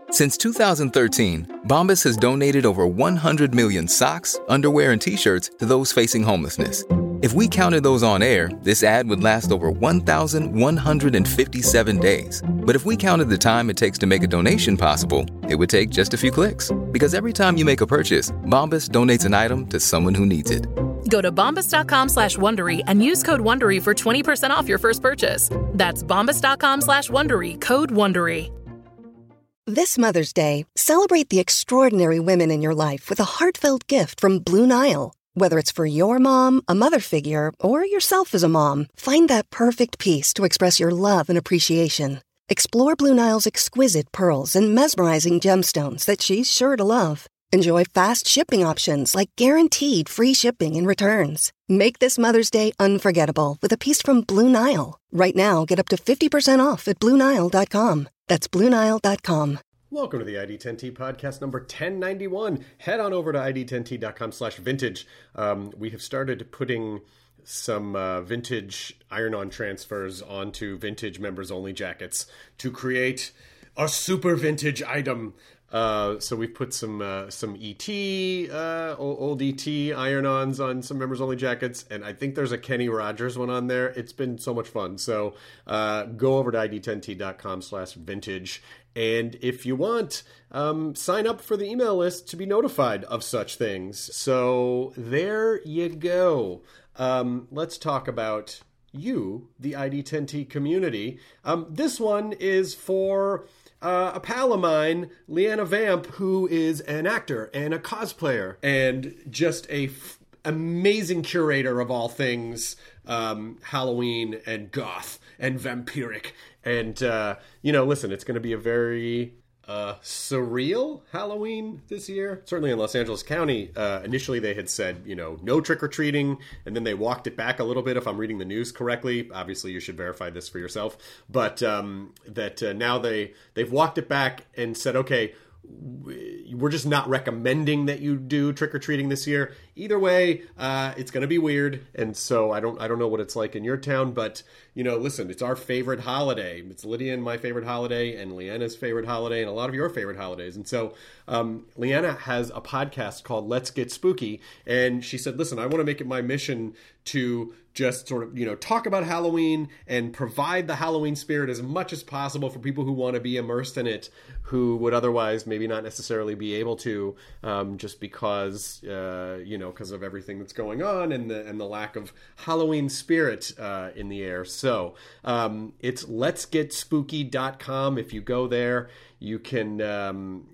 Since 2013, Bombas has donated over 100 million socks, underwear, and T-shirts to those facing homelessness. If we counted those on air, this ad would last over 1,157 days. But if we counted the time it takes to make a donation possible, it would take just a few clicks. Because every time you make a purchase, Bombas donates an item to someone who needs it. Go to bombas.com/Wondery and use code Wondery for 20% off your first purchase. That's bombas.com/Wondery, code Wondery. This Mother's Day, celebrate the extraordinary women in your life with a heartfelt gift from Blue Nile. Whether it's for your mom, a mother figure, or yourself as a mom, find that perfect piece to express your love and appreciation. Explore Blue Nile's exquisite pearls and mesmerizing gemstones that she's sure to love. Enjoy fast shipping options like guaranteed free shipping and returns. Make this Mother's Day unforgettable with a piece from Blue Nile. Right now, get up to 50% off at BlueNile.com. That's BlueNile.com. Welcome to the ID10T podcast number 1091. Head on over to ID10T.com/vintage. We have started putting some vintage iron-on transfers onto vintage members-only jackets to create a super vintage item. So we've put some ET, old ET iron-ons on some members-only jackets, and I think there's a Kenny Rogers one on there. It's been so much fun. So go over to ID10T.com/vintage, and if you want, sign up for the email list to be notified of such things. So there you go. Let's talk about you, the ID10T community. This one is for a pal of mine, Leanna Vamp, who is an actor and a cosplayer and just a amazing curator of all things Halloween and goth and vampiric. And, listen, it's going to be a very surreal Halloween this year. Certainly in Los Angeles County, initially they had said, no trick-or-treating, and then they walked it back a little bit, if I'm reading the news correctly. Obviously, you should verify this for yourself. But now they've walked it back and said, okay, we're just not recommending that you do trick-or-treating this year. Either way, it's going to be weird. And so I don't know what it's like in your town, but listen, it's our favorite holiday. It's Lydia and my favorite holiday and Leanna's favorite holiday and a lot of your favorite holidays. And so Leanna has a podcast called Let's Get Spooky. And she said, listen, I want to make it my mission to just sort of, talk about Halloween and provide the Halloween spirit as much as possible for people who want to be immersed in it, who would otherwise maybe not necessarily be able to, just because, because of everything that's going on and the lack of Halloween spirit in the air. So it's letsgetspooky.com. If you go there, you can get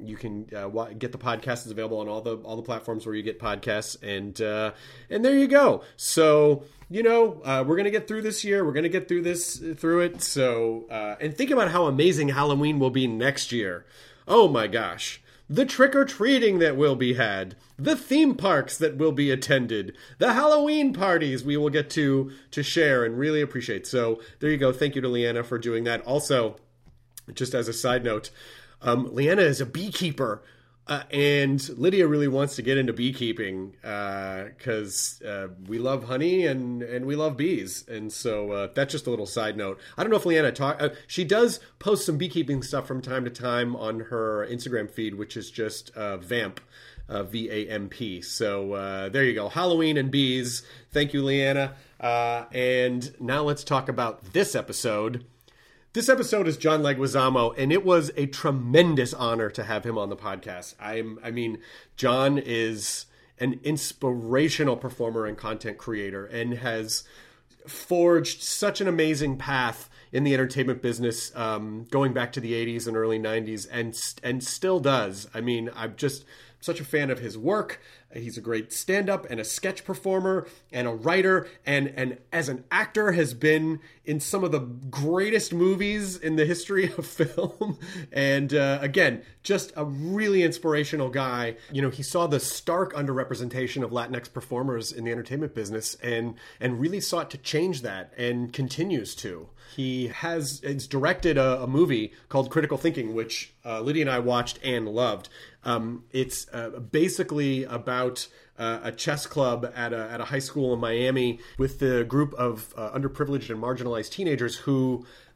the podcast. It's available on all the platforms where you get podcasts, and there you go. So we're gonna get through this year. We're gonna get through it. So and think about how amazing Halloween will be next year. Oh my gosh. The trick-or-treating that will be had, the theme parks that will be attended, the Halloween parties we will get to share and really appreciate. So there you go. Thank you to Leanna for doing that. Also, just as a side note, Leanna is a beekeeper, and Lydia really wants to get into beekeeping because we love honey and we love bees. And so that's just a little side note. I don't know if Leanna she does post some beekeeping stuff from time to time on her Instagram feed, which is just Vamp, VAMP. So there you go. Halloween and bees. Thank you, Leanna. And now let's talk about this episode. This episode is John Leguizamo, and it was a tremendous honor to have him on the podcast. John is an inspirational performer and content creator and has forged such an amazing path in the entertainment business, going back to the 80s and early 90s, and still does. I'm just such a fan of his work. He's a great stand-up and a sketch performer and a writer, and as an actor has been in some of the greatest movies in the history of film. And again, just a really inspirational guy. He saw the stark underrepresentation of Latinx performers in the entertainment business and really sought to change that and continues to. It's directed a movie called Critical Thinking, which Lydia and I watched and loved. It's basically about a chess club at a high school in Miami with the group of underprivileged and marginalized teenagers who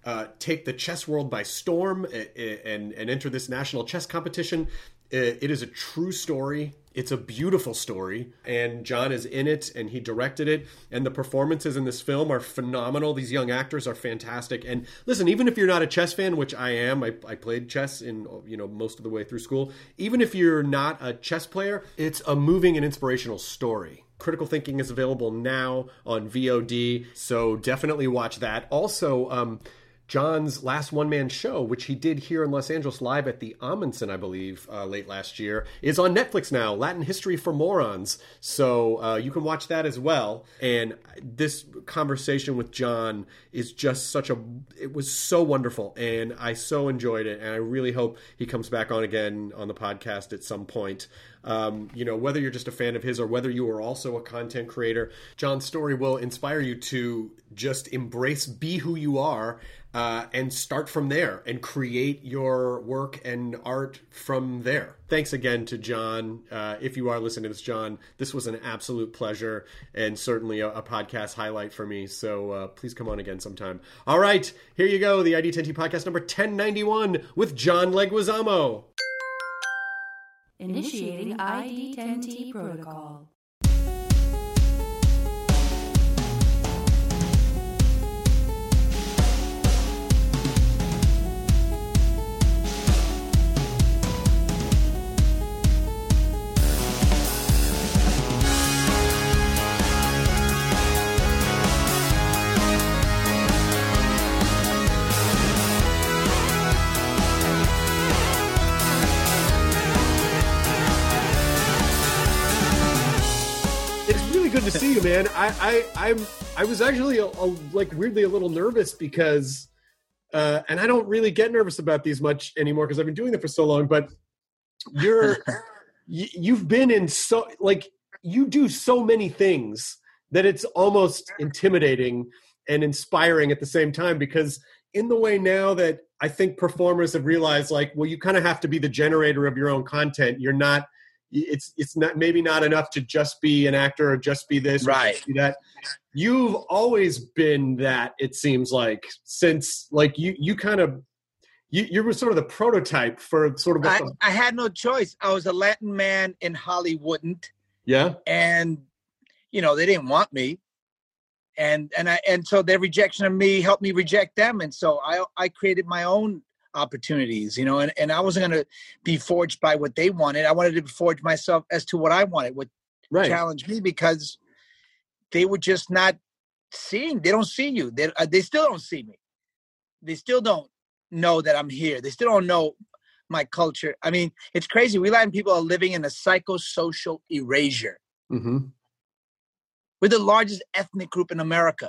take the chess world by storm and enter this national chess competition. It is a true story. It's a beautiful story, and John is in it, and he directed it, and the performances in this film are phenomenal. These young actors are fantastic. And listen, even if you're not a chess fan, which I am, I played chess in most of the way through school. Even if you're not a chess player, it's a moving and inspirational story. Critical Thinking is available now on VOD, so definitely watch that. Also, John's last one-man show, which he did here in Los Angeles live at the Amundsen, I believe, late last year, is on Netflix now, Latin History for Morons. So you can watch that as well. And this conversation with John is just it was so wonderful, and I so enjoyed it, and I really hope he comes back on again on the podcast at some point. Whether you're just a fan of his or whether you are also a content creator, John's story will inspire you to just embrace, be who you are, and start from there and create your work and art from there. Thanks again to John. If you are listening to this, John, this was an absolute pleasure and certainly a podcast highlight for me. So please come on again sometime. All right, here you go. The ID10T podcast number 1091 with John Leguizamo. Initiating ID10T protocol. Good to see you, man. I was actually weirdly a little nervous because, and I don't really get nervous about these much anymore because I've been doing them for so long. But you've been in you do so many things that it's almost intimidating and inspiring at the same time. Because in the way now that I think performers have realized, you kind of have to be the generator of your own content. You're not. It's not maybe not enough to just be an actor or just be this or right. Just be that. You've always been that, it seems like, since you were sort of the prototype for sort of I had no choice. I was a Latin man in Hollywood. Yeah. And they didn't want me. And so their rejection of me helped me reject them. And so I created my own opportunities, and I wasn't going to be forged by what they wanted. I wanted to forge myself as to what I wanted, what challenged me, because they were just not seeing. They don't see you. They still don't see me. They still don't know that I'm here. They still don't know my culture. I mean, it's crazy. We Latin people are living in a psychosocial erasure. Mm-hmm. We're the largest ethnic group in America.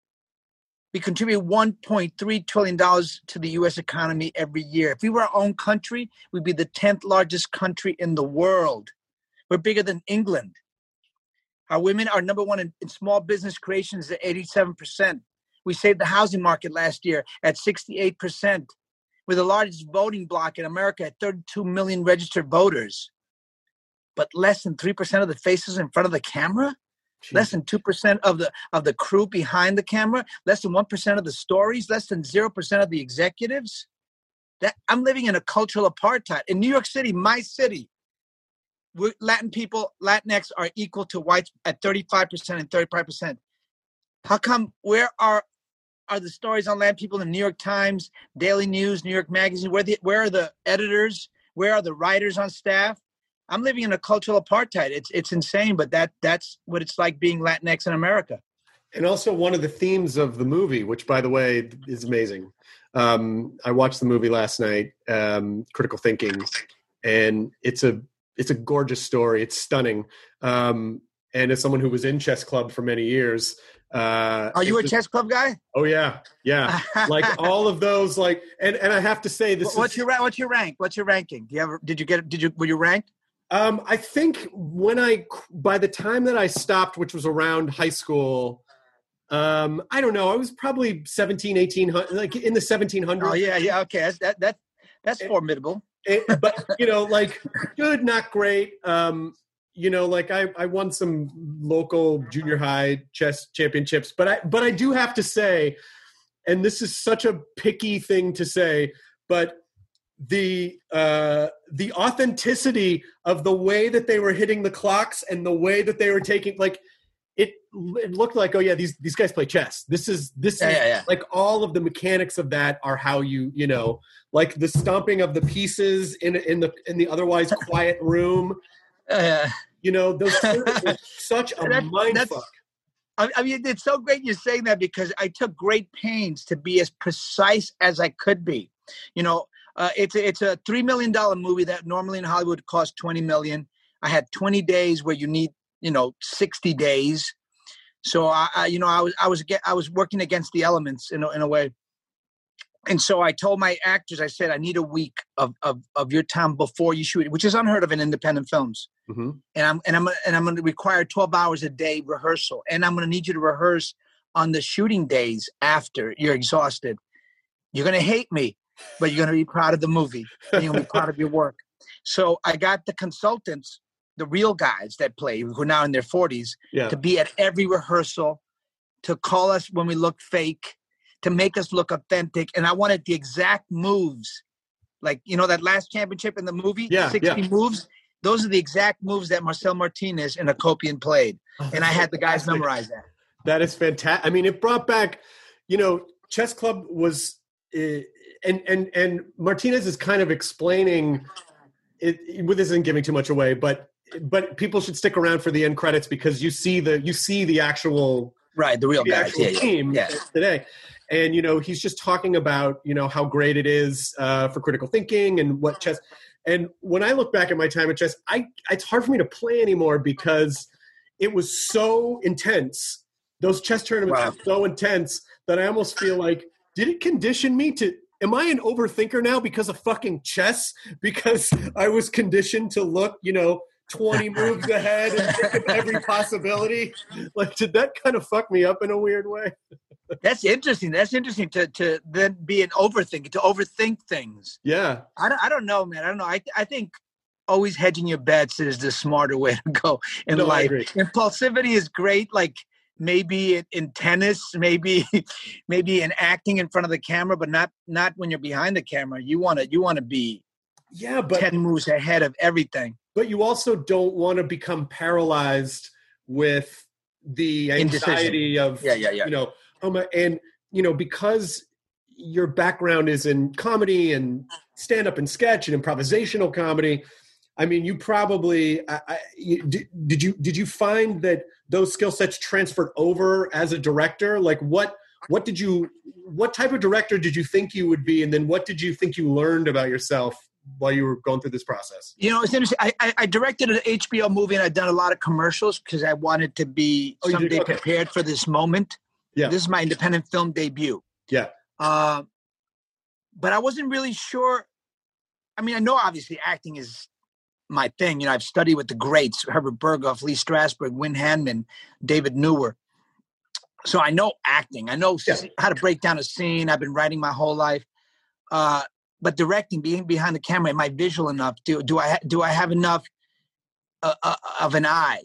We contribute $1.3 trillion to the U.S. economy every year. If we were our own country, we'd be the 10th largest country in the world. We're bigger than England. Our women are number one in small business creations at 87%. We saved the housing market last year at 68%. We're the largest voting bloc in America at 32 million registered voters. But less than 3% of the faces in front of the camera? Jeez. Less than 2% of the crew behind the camera, less than 1% of the stories, less than 0% of the executives. That I'm living in a cultural apartheid. In New York City, my city, Latin people, Latinx are equal to whites at 35% and 35%. How come? Where are the stories on Latin people in the New York Times, Daily News, New York Magazine? Where are the editors? Where are the writers on staff? I'm living in a cultural apartheid. It's insane, but that's what it's like being Latinx in America. And also one of the themes of the movie, which, by the way, is amazing. I watched the movie last night, Critical Thinking, and it's a gorgeous story. It's stunning. And as someone who was in chess club for many years, are you a chess club guy? Oh yeah. Like all of those, and I have to say this. What's your rank? What's your ranking? Were you ranked? I think by the time that I stopped, which was around high school, I don't know, I was probably 1800, like in the 1700s. Oh yeah. Okay. That's formidable. But, good, not great. I won some local junior high chess championships, but I do have to say, and this is such a picky thing to say, but the authenticity of the way that they were hitting the clocks and the way that they were taking, like, it looked like, oh yeah, these guys play chess. This is like all of the mechanics of that are how you know, like the stomping of the pieces in the otherwise quiet room. You know, those are such a mindfuck. I mean, it's so great you're saying that, because I took great pains to be as precise as I could be. You know, it's a $3 million movie that normally in Hollywood costs $20 million. I had 20 days where you need, 60 days. So I was working against the elements in a way. And so I told my actors, I said, I need a week of your time before you shoot it, which is unheard of in independent films. Mm-hmm. And I'm going to require 12 hours a day rehearsal. And I'm going to need you to rehearse on the shooting days after you're exhausted. You're going to hate me, but you're going to be proud of the movie. And you're going to be proud of your work. So I got the consultants, the real guys that play, who are now in their 40s, to be at every rehearsal, to call us when we look fake, to make us look authentic. And I wanted the exact moves. Like, that last championship in the movie, 60 moves. Those are the exact moves that Marcel Martinez and Akopian played. And I had the guys memorize that. That is fantastic. I mean, it brought back, Chess Club was, and Martinez is kind of explaining it. This isn't giving too much away, but people should stick around for the end credits, because you see the actual the real guys, team today. And he's just talking about how great it is for critical thinking and what chess. And when I look back at my time at chess, it's hard for me to play anymore because it was so intense. Those chess tournaments were so intense that I almost feel like, did it condition me to? Am I an overthinker now because of fucking chess? Because I was conditioned to look, 20 moves ahead and think of every possibility. Like, did that kind of fuck me up in a weird way? That's interesting. To then be an overthinker, to overthink things. Yeah. I don't know, man. I don't know. I think always hedging your bets is the smarter way to go in life. Impulsivity is great. Like maybe in tennis, maybe in acting in front of the camera, but not when you're behind the camera. You want to be 10 moves ahead of everything. But you also don't want to become paralyzed with the anxiety of, and, because your background is in comedy and stand-up and sketch and improvisational comedy, I mean, you probably did you find that those skill sets transferred over as a director? Like what type of director did you think you would be? And then what did you think you learned about yourself while you were going through this process? It's interesting. I directed an HBO movie and I'd done a lot of commercials because I wanted to be someday prepared for this moment. Yeah. This is my independent film debut. Yeah. But I wasn't really sure. I mean, I know obviously acting is my thing. I've studied with the greats, Herbert Berghoff, Lee Strasberg, Win Handman, David Newer. So I know acting. I know how to break down a scene. I've been writing my whole life. But directing, being behind the camera, am I visual enough? Do I have enough of an eye?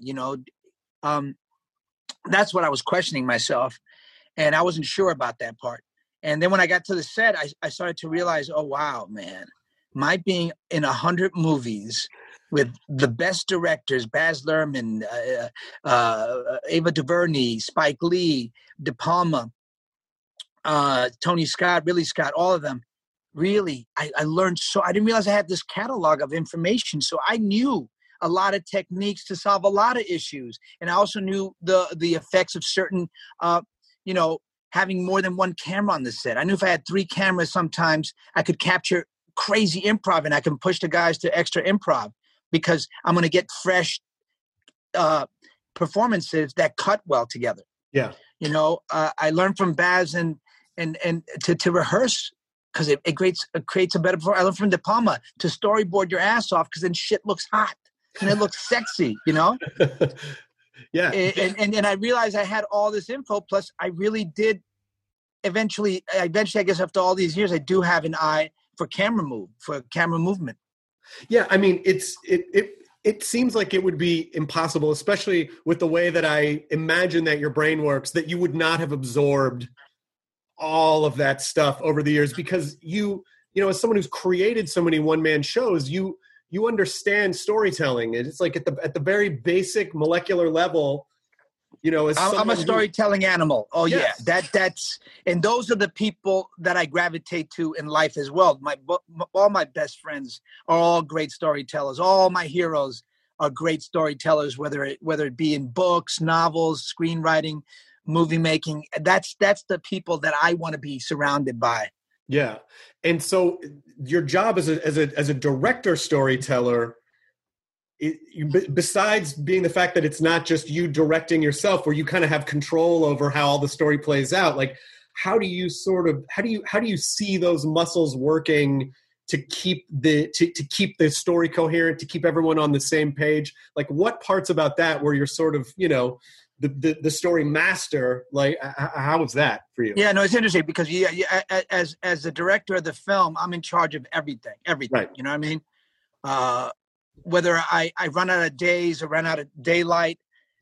That's what I was questioning myself, and I wasn't sure about that part. And then when I got to the set, I started to realize, oh wow, man, my being in 100 movies with the best directors, Baz Luhrmann, Ava DuVernay, Spike Lee, De Palma, Tony Scott, Ridley Scott, all of them. Really, I learned I didn't realize I had this catalog of information. So I knew a lot of techniques to solve a lot of issues. And I also knew the effects of certain, having more than one camera on the set. I knew if I had 3 cameras, sometimes I could capture crazy improv and I can push the guys to extra improv because I'm going to get fresh performances that cut well together. Yeah. I learned from Baz and to rehearse, because it creates a better performance. I learned from De Palma to storyboard your ass off because then shit looks hot and it looks sexy, Yeah. And I realized I had all this info. Plus, I really did eventually, I guess after all these years, I do have an eye for camera movement. Yeah, I mean, it seems like it would be impossible, especially with the way that I imagine that your brain works, that you would not have absorbed all of that stuff over the years because you know, as someone who's created so many one-man shows, you understand storytelling. And it's like at the very basic molecular level, you know, as I'm a storytelling animal. Oh yes. Yeah. That's, and those are the people that I gravitate to in life as well. All my best friends are all great storytellers. All my heroes are great storytellers, whether it be in books, novels, screenwriting, movie making. That's the people that I want to be surrounded by. Yeah. And so your job as a director storyteller, besides being the fact that it's not just you directing yourself, where you kind of have control over how all the story plays out, like how do you see those muscles working to keep the story coherent, to keep everyone on the same page? Like what parts about that where you're sort of, you know, the story master, like how was that for you? Yeah, no, it's interesting because as the director of the film, I'm in charge of everything. Right. You know what I mean? Whether I run out of days or run out of daylight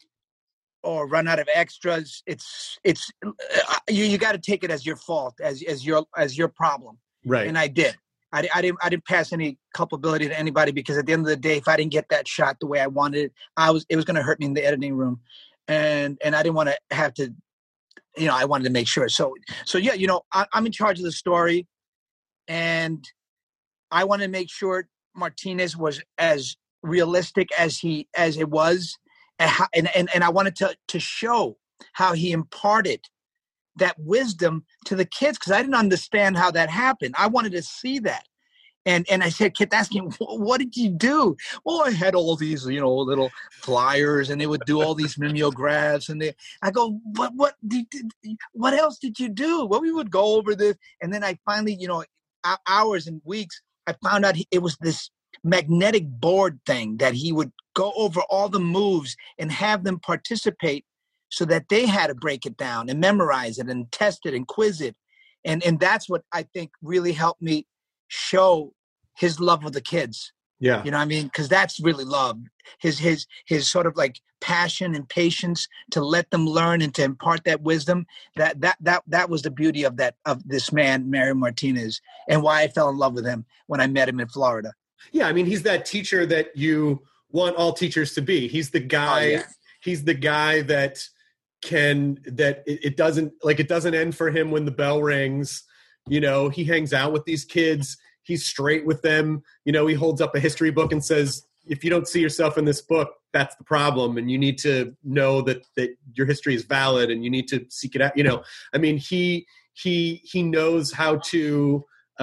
or run out of extras, it's you got to take it as your fault, as your problem. Right. And I did. I didn't pass any culpability to anybody because at the end of the day, if I didn't get that shot the way I wanted it, it was going to hurt me in the editing room. And I didn't want to have to, you know, I wanted to make sure. So yeah, you know, I'm in charge of the story, and I want to make sure Martinez was as realistic as it was, and I wanted to show how he imparted that wisdom to the kids because I didn't understand how that happened. I wanted to see that. And I said, kept asking, what did you do? Well, I had all these, you know, little flyers, and they would do all these mimeographs. And I go, what else did you do? Well, we would go over this. And then I finally, you know, hours and weeks, I found out it was this magnetic board thing that he would go over all the moves and have them participate so that they had to break it down and memorize it and test it and quiz it. And that's what I think really helped me show his love of the kids. Yeah. You know what I mean? Because that's really love. His sort of like passion and patience to let them learn and to impart that wisdom. That was the beauty of this man, Mario Martinez, and why I fell in love with him when I met him in Florida. Yeah, I mean, he's that teacher that you want all teachers to be. He's the guy. Oh, yeah. He's the guy that it doesn't end for him when the bell rings. You know, he hangs out with these kids. He's straight with them. You know, he holds up a history book and says, if you don't see yourself in this book, that's the problem. And you need to know that your history is valid and you need to seek it out. You know, I mean, he knows how to,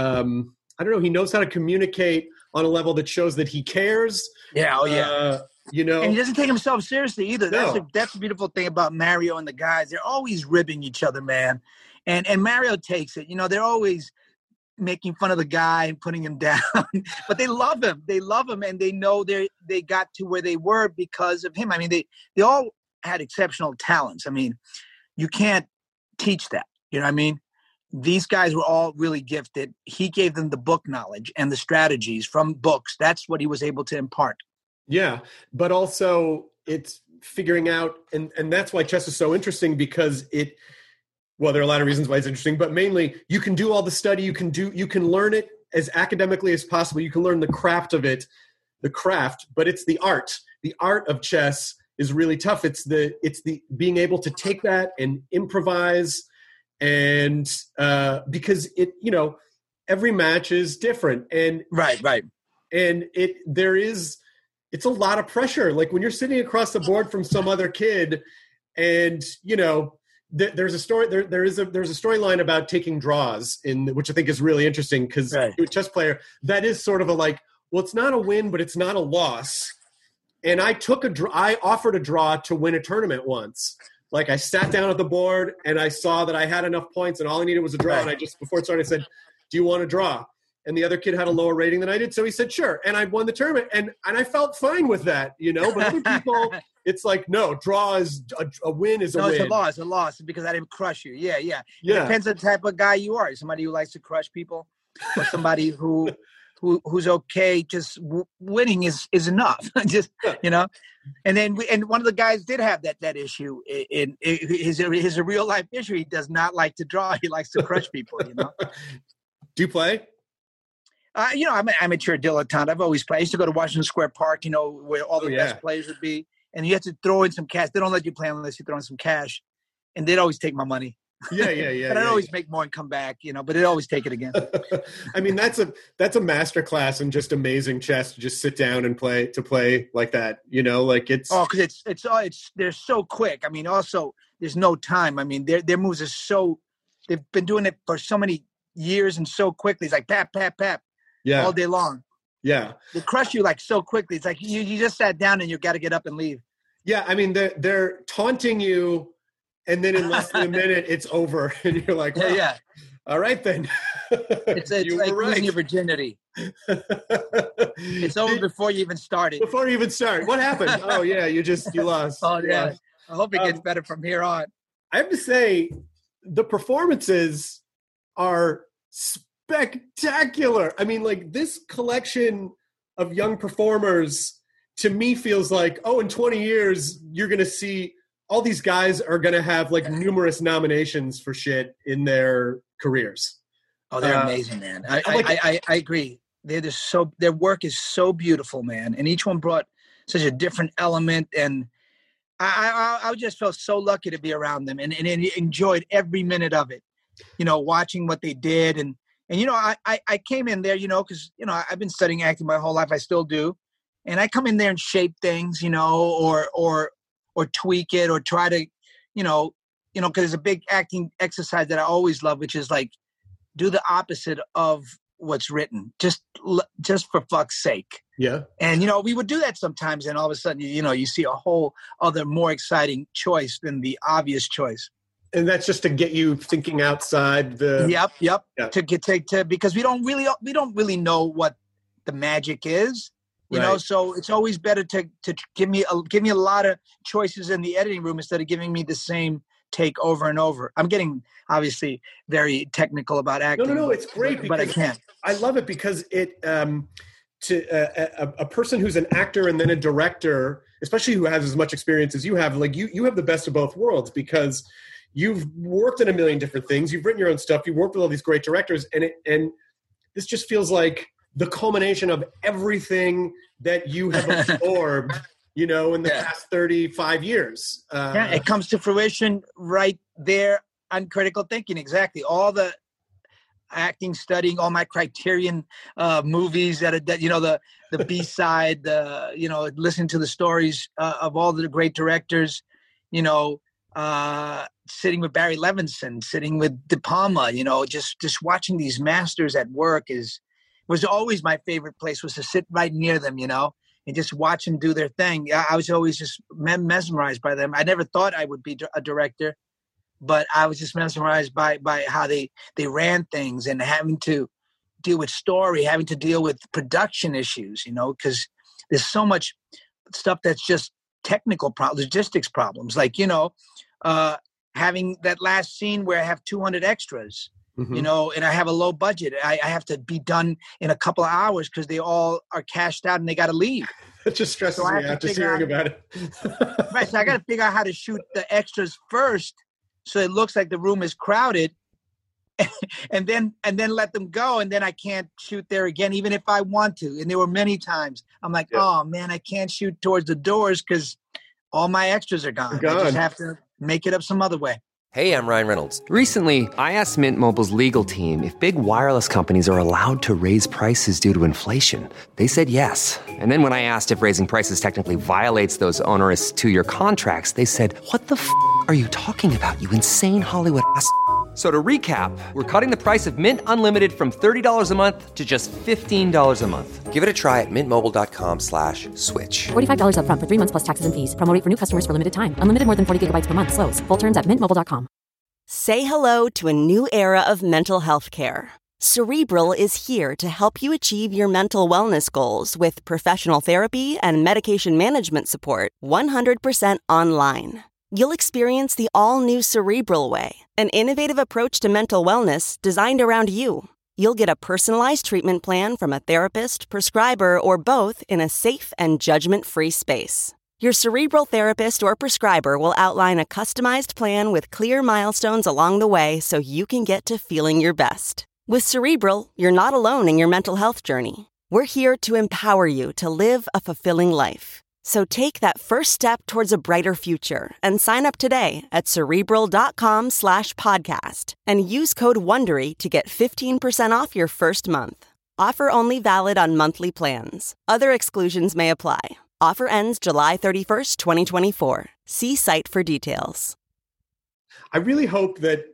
he knows how to communicate on a level that shows that he cares. Yeah. Oh yeah. You know, and he doesn't take himself seriously either. No. That's the beautiful thing about Mario and the guys. They're always ribbing each other, man. And Mario takes it. You know, they're always making fun of the guy and putting him down, but they love him. They love him, and they know they got to where they were because of him. I mean, they all had exceptional talents. I mean, you can't teach that. You know what I mean? These guys were all really gifted. He gave them the book knowledge and the strategies from books. That's what he was able to impart. Yeah, but also it's figuring out, and that's why chess is so interesting because well, there are a lot of reasons why it's interesting, but mainly you can do all the study, you can learn it as academically as possible. You can learn the craft of it, but it's the art. The art of chess is really tough. It's the being able to take that and improvise, and because every match is different, and right, and it's a lot of pressure. Like when you're sitting across the board from some other kid, and there's a story. There's a storyline about taking draws which I think is really interesting because right. You're a chess player, that is sort of it's not a win, but it's not a loss. And I offered a draw to win a tournament once. Like I sat down at the board and I saw that I had enough points and all I needed was a draw. Right. And before it started, I said, "Do you want to draw?" And the other kid had a lower rating than I did, so he said, "Sure." And I won the tournament, and I felt fine with that, But other people, it's like, no, draw is a win is a win. No, it's a loss because I didn't crush you. Yeah. It Yeah. depends on the type of guy you are. Somebody who likes to crush people, or somebody who who's okay. Just winning is enough. Just, you know. And then and one of the guys did have that issue. In his a real life issue. He does not like to draw. He likes to crush people. You know. Do you play? You know, I'm an amateur dilettante. I've always played. I used to go to Washington Square Park, you know, where all the best players would be. And you have to throw in some cash. They don't let you play unless you throw in some cash. And they'd always take my money. Yeah. And I'd always make more and come back, you know, but they'd always take it again. I mean, that's a master class in just amazing chess to just sit down and play like that, you know, like it's. Oh, because they're so quick. I mean, also, there's no time. I mean, their moves are so, they've been doing it for so many years and so quickly. It's like pap, pap, pap. Yeah. All day long. Yeah. They crush you like so quickly. It's like you just sat down and you got to get up and leave. Yeah. I mean, they're taunting you, and then in less than a minute, it's over. And you're like, well, yeah. All right, then. It's like losing your virginity. It's over before you even started. Before you even start. What happened? Oh, yeah, you lost. Oh, yeah. I hope it gets better from here on. I have to say, the performances are spectacular. I mean, like, this collection of young performers to me feels like, in 20 years, you're going to see all these guys are going to have like numerous nominations for shit in their careers. Oh, they're amazing, man. I agree. Their work is so beautiful, man. And each one brought such a different element. And I just felt so lucky to be around them and enjoyed every minute of it, you know, watching what they did. And you know, I came in there, you know, because, you know, I've been studying acting my whole life. I still do. And I come in there and shape things, you know, or tweak it or try to, you know, because there's a big acting exercise that I always love, which is like, do the opposite of what's written, just for fuck's sake. Yeah. And, you know, we would do that sometimes. And all of a sudden, you know, you see a whole other more exciting choice than the obvious choice. And that's just to get you thinking outside the. Yep. Yeah. To because we don't really know what the magic is. You know, so it's always better to give me a lot of choices in the editing room instead of giving me the same take over and over. I'm getting obviously very technical about acting. No, it's great, but I can't. I love it because it to a person who's an actor and then a director, especially who has as much experience as you have, like you have the best of both worlds because you've worked in a million different things. You've written your own stuff. You've worked with all these great directors, and this just feels like the culmination of everything that you have absorbed, you know, in the past 35 years. It comes to fruition right there on Critical Thinking. Exactly. All the acting, studying, all my Criterion movies that you know, the B-side, you know, listening to the stories of all the great directors, you know, sitting with Barry Levinson, sitting with De Palma, you know, just watching these masters at work was always my favorite place, was to sit right near them, you know, and just watch them do their thing. I was always just mesmerized by them. I never thought I would be a director, but I was just mesmerized by how they ran things and having to deal with story, having to deal with production issues, you know, because there's so much stuff that's just technical logistics problems. Like, you know, having that last scene where I have 200 extras, you know, and I have a low budget. I have to be done in a couple of hours because they all are cashed out and they got to leave. It just stresses me out just hearing about it. Right, so I got to figure out how to shoot the extras first so it looks like the room is crowded, and then let them go, and then I can't shoot there again, even if I want to. And there were many times I'm like, oh man, I can't shoot towards the doors because all my extras are gone. I just have to make it up some other way. Hey, I'm Ryan Reynolds. Recently, I asked Mint Mobile's legal team if big wireless companies are allowed to raise prices due to inflation. They said yes. And then when I asked if raising prices technically violates those onerous 2-year contracts, they said, what the f*** are you talking about, you insane Hollywood ass f- So to recap, we're cutting the price of Mint Unlimited from $30 a month to just $15 a month. Give it a try at mintmobile.com/switch. $45 up front for 3 months plus taxes and fees. Promo rate for new customers for limited time. Unlimited more than 40 gigabytes per month. Slows full terms at mintmobile.com. Say hello to a new era of mental health care. Cerebral is here to help you achieve your mental wellness goals with professional therapy and medication management support 100% online. You'll experience the all-new Cerebral Way, an innovative approach to mental wellness designed around you. You'll get a personalized treatment plan from a therapist, prescriber, or both in a safe and judgment-free space. Your Cerebral therapist or prescriber will outline a customized plan with clear milestones along the way so you can get to feeling your best. With Cerebral, you're not alone in your mental health journey. We're here to empower you to live a fulfilling life. So take that first step towards a brighter future and sign up today at Cerebral.com/podcast and use code WONDERY to get 15% off your first month. Offer only valid on monthly plans. Other exclusions may apply. Offer ends July 31st, 2024. See site for details. I really hope that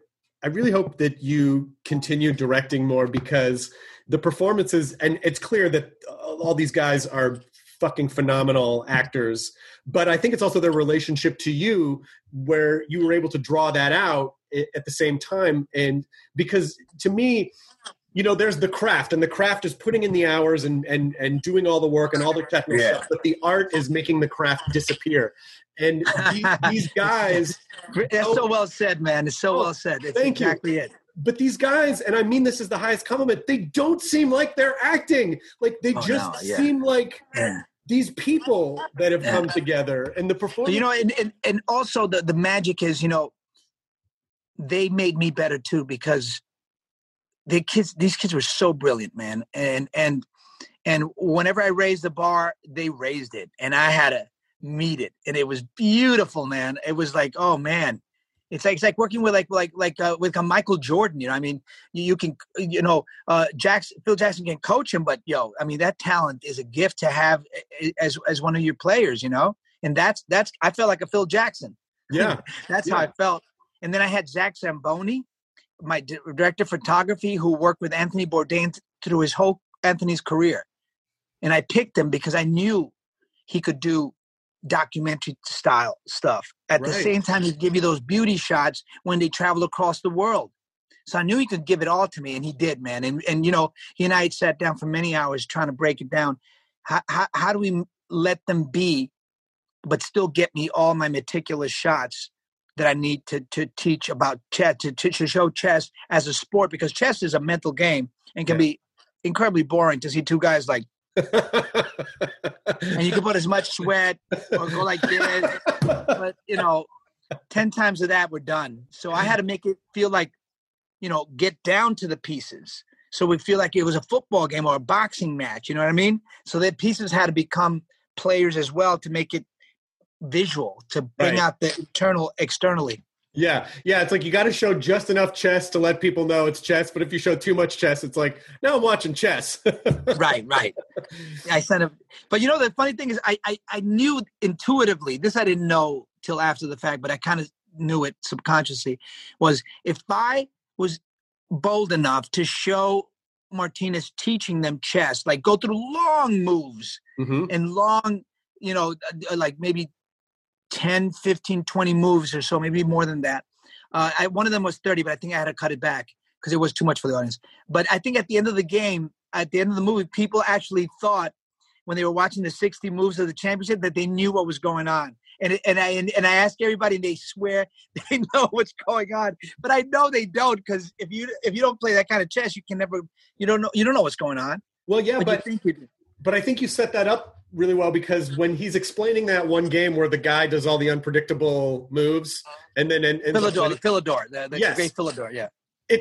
you continue directing more, because the performances, and it's clear that all these guys are fucking phenomenal actors, but I think it's also their relationship to you where you were able to draw that out at the same time. And because to me, there's the craft, and the craft is putting in the hours and doing all the work and all the technical stuff, but the art is making the craft disappear. And these guys... That's so well said, man. It's so well said. It's exactly it. But these guys, and I mean this is the highest compliment, they don't seem like they're acting. Like they seem like these people that have come together, and the performance. And also the magic is, they made me better too, because these kids were so brilliant, man. And whenever I raised the bar, they raised it, and I had to meet it, and it was beautiful, man. It was like, oh man. It's like working with with a Michael Jordan. I mean, you can, Phil Jackson can coach him, but that talent is a gift to have as one of your players, and that's I felt like a Phil Jackson. Yeah, that's how I felt. And then I had Zach Zamboni, my director of photography, who worked with Anthony Bourdain through his whole Anthony's career, and I picked him because I knew he could do documentary style stuff. At the same time, he'd give you those beauty shots when they travel across the world. So I knew he could give it all to me, and he did, man. And he and I had sat down for many hours trying to break it down. How do we let them be, but still get me all my meticulous shots that I need to teach about chess, to show chess as a sport, because chess is a mental game and can be incredibly boring to see two guys like and you can put as much sweat or go like this, but 10 times of that we're done. So I had to make it feel like, get down to the pieces, so we feel like it was a football game or a boxing match. You know what I mean? So the pieces had to become players as well to make it visual, to bring out the internal externally. Yeah. It's like you got to show just enough chess to let people know it's chess. But if you show too much chess, it's like, now I'm watching chess. Right. But the funny thing is, I knew intuitively, this I didn't know till after the fact, but I kind of knew it subconsciously, was if I was bold enough to show Martinez teaching them chess, like go through long moves and long, like maybe 10, 15, 20 moves or so, maybe more than that. One of them was 30, but I think I had to cut it back because it was too much for the audience. But I think at the end of the game, at the end of the movie, people actually thought when they were watching the 60 moves of the championship that they knew what was going on. And I asked everybody, and they swear they know what's going on. But I know they don't, because if you don't play that kind of chess, you don't know what's going on. Well, yeah, but you think you do. But I think you set that up really well, because when he's explaining that one game where the guy does all the unpredictable moves, and then Philidor, the great Philidor, yeah.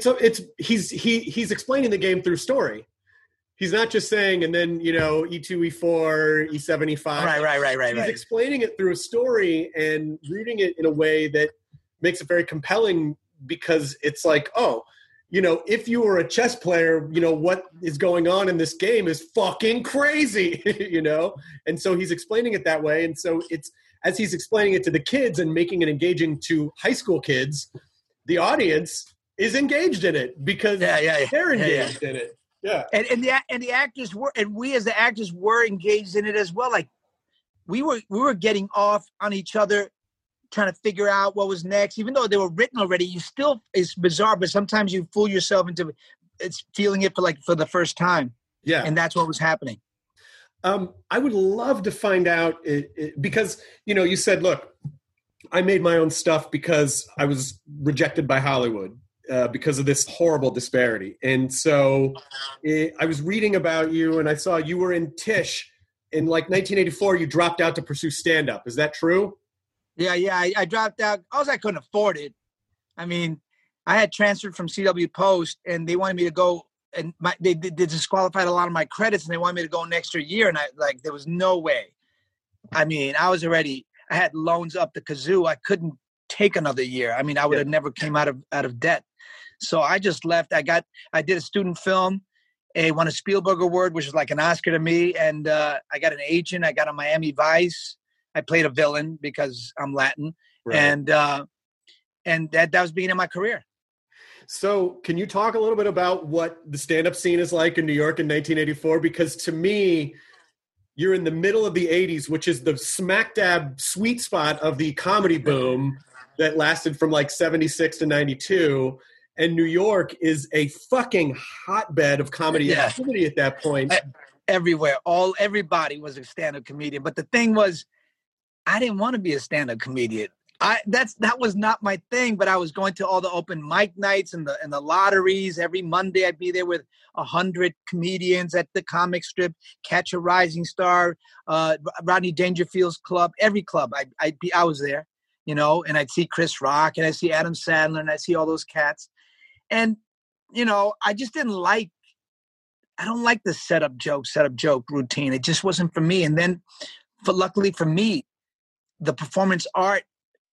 He's explaining the game through story. He's not just saying, and then E2, E4, E7, E5. Right. He's explaining it through a story and reading it in a way that makes it very compelling, because it's like, oh, if you were a chess player, what is going on in this game is fucking crazy, And so he's explaining it that way. And so it's, as he's explaining it to the kids and making it engaging to high school kids, the audience is engaged in it because they're engaged in it. Yeah. And the actors were, and we as the actors were engaged in it as well. Like we were getting off on each other, trying to figure out what was next, even though they were written already. It's bizarre, but sometimes you fool yourself into it's feeling it for the first time. Yeah. And that's what was happening. I would love to find out because, you said, look, I made my own stuff because I was rejected by Hollywood. because of this horrible disparity. And so I was reading about you, and I saw you were in Tisch in like 1984. You dropped out to pursue stand-up. Is that true? Yeah. I dropped out. I couldn't afford it. I mean, I had transferred from CW Post, and they wanted me to go, and they disqualified a lot of my credits, and they wanted me to go an extra year, and there was no way. I mean, I had loans up the kazoo. I couldn't take another year. I mean, I would have never came out of debt. So I just left. I did a student film. I won a Spielberg Award, which is like an Oscar to me. And I got an agent. I got on Miami Vice. I played a villain because I'm Latin. Right. And that was the beginning of my career. So can you talk a little bit about what the stand-up scene is like in New York in 1984? Because to me, you're in the middle of the 80s, which is the smack dab sweet spot of the comedy boom that lasted from like 76 to 92. And New York is a fucking hotbed of comedy activity at that point. Everywhere. Everybody was a stand-up comedian. But the thing was, I didn't want to be a stand-up comedian. That was not my thing, but I was going to all the open mic nights and the lotteries. Every Monday I'd be there with 100 comedians at the comic strip, Catch a Rising Star, Rodney Dangerfield's club, every club. I was there, and I'd see Chris Rock, and I'd see Adam Sandler, and I'd see all those cats. And, I just I don't like the setup joke routine. It just wasn't for me. And then luckily for me, the performance art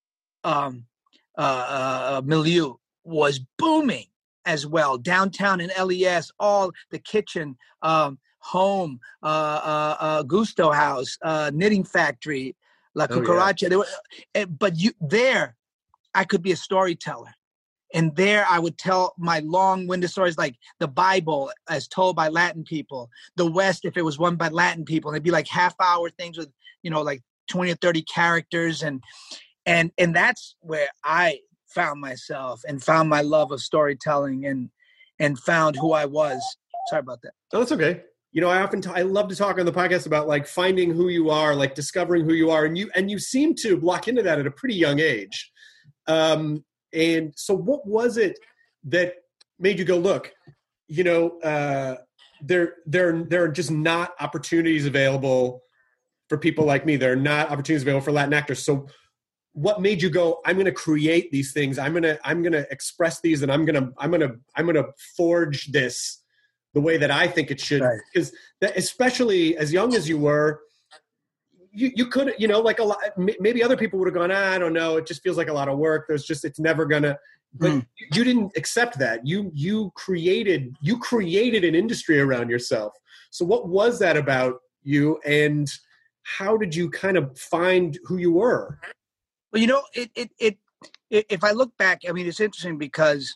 milieu was booming as well. Downtown in LES, all the Kitchen, Home, Gusto House, Knitting Factory, La Cucaracha. Yeah. There, I could be a storyteller. And there I would tell my long-winded stories like the Bible as told by Latin people, the West if it was won by Latin people. And it'd be like half-hour things with, like 20 or 30 characters. And that's where I found myself and found my love of storytelling and found who I was. Sorry about that. Oh, that's okay. I love to talk on the podcast about like finding who you are, like discovering who you are. And you seem to lock into that at a pretty young age. And so what was it that made you go, look, there are just not opportunities available for people like me. There are not opportunities available for Latin actors. So what made you go, I'm going to create these things. I'm going to express these, and I'm going to forge this the way that I think it should. Right. Because especially as young as you were, you could, like a lot, maybe other people would have gone, I don't know. It just feels like a lot of work. It's never gonna, but you didn't accept that. You created an industry around yourself. So what was that about you, and how did you kind of find who you were? Well, if I look back, I mean, it's interesting because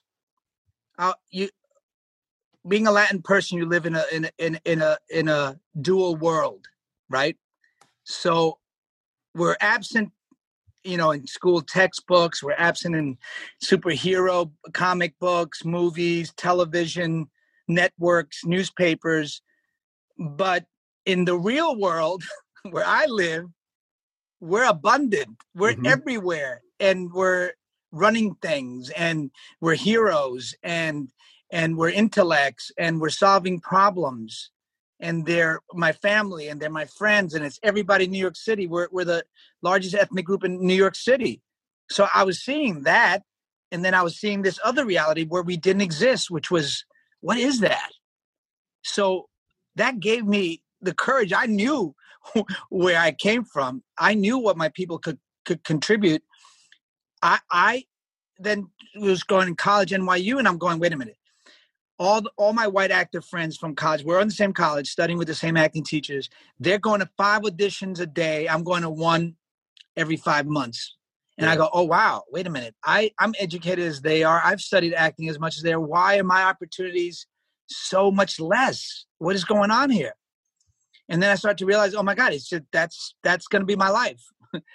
being a Latin person, you live in a dual world, right? So we're absent, in school textbooks. We're absent in superhero comic books, movies, television, networks, newspapers. But in the real world where I live, we're abundant. We're everywhere. And we're running things. And we're heroes. And we're intellects. And we're solving problems. And they're my family, and they're my friends, and it's everybody in New York City. We're the largest ethnic group in New York City. So I was seeing that, and then I was seeing this other reality where we didn't exist, which was, what is that? So that gave me the courage. I knew where I came from. I knew what my people could contribute. I then was going to college, NYU, and I'm going, wait a minute. All my white actor friends from college, we're in the same college, studying with the same acting teachers. They're going to 5 auditions a day. I'm going to 1 every 5 months. And I go, oh, wow, wait a minute. I'm educated as they are. I've studied acting as much as they are. Why are my opportunities so much less? What is going on here? And then I start to realize, oh my God, it's just, that's going to be my life.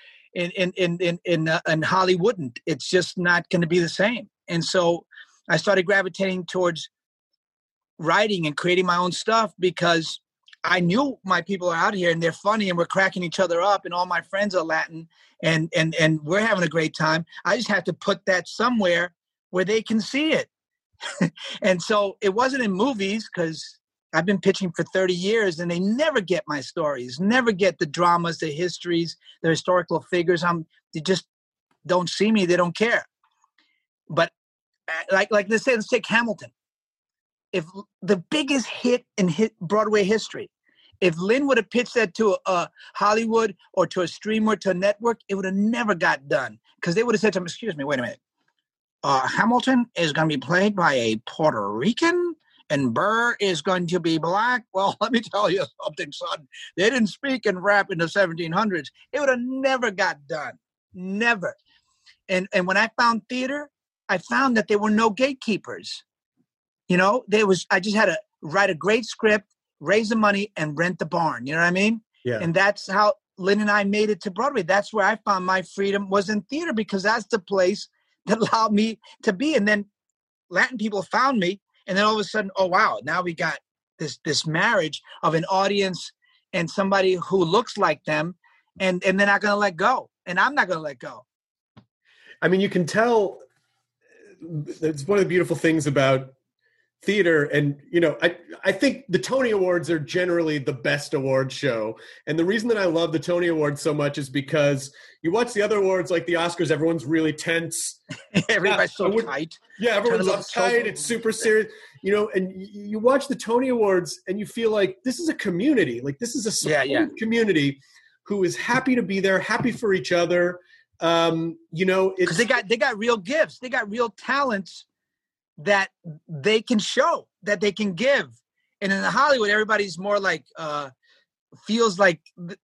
in Hollywood, it's just not going to be the same. And so I started gravitating towards writing and creating my own stuff because I knew my people are out here and they're funny and we're cracking each other up and all my friends are Latin and we're having a great time. I just have to put that somewhere where they can see it. And so it wasn't in movies because I've been pitching for 30 years and they never get my stories, never get the dramas, the histories, the historical figures. They just don't see me. They don't care. But like let's take Hamilton. If the biggest hit in Broadway history, if Lin would have pitched that to a Hollywood or to a streamer, to a network, it would have never got done because they would have said to him, excuse me, wait a minute. Hamilton is going to be played by a Puerto Rican and Burr is going to be black. Well, let me tell you something, son. They didn't speak and rap in the 1700s. It would have never got done. Never. And when I found theater, I found that there were no gatekeepers. You know, I just had to write a great script, raise the money, and rent the barn. You know what I mean? Yeah. And that's how Lin and I made it to Broadway. That's where I found my freedom, was in theater, because that's the place that allowed me to be. And then Latin people found me, and then all of a sudden, oh wow, now we got this marriage of an audience and somebody who looks like them, and they're not going to let go, and I'm not going to let go. I mean, you can tell. It's one of the beautiful things about theater, and you know, I think the Tony Awards are generally the best award show, and the reason that I love the Tony Awards so much is because you watch the other awards like the Oscars, everyone's really tense. Everybody's so tight. Yeah, everyone's uptight. It's super serious, you know. And you watch the Tony Awards, and you feel like this is a community, like this is a supportive community who is happy to be there, happy for each other. You know, because they got real gifts, they got real talents that they can show, that they can give. And in Hollywood, everybody's more like feels like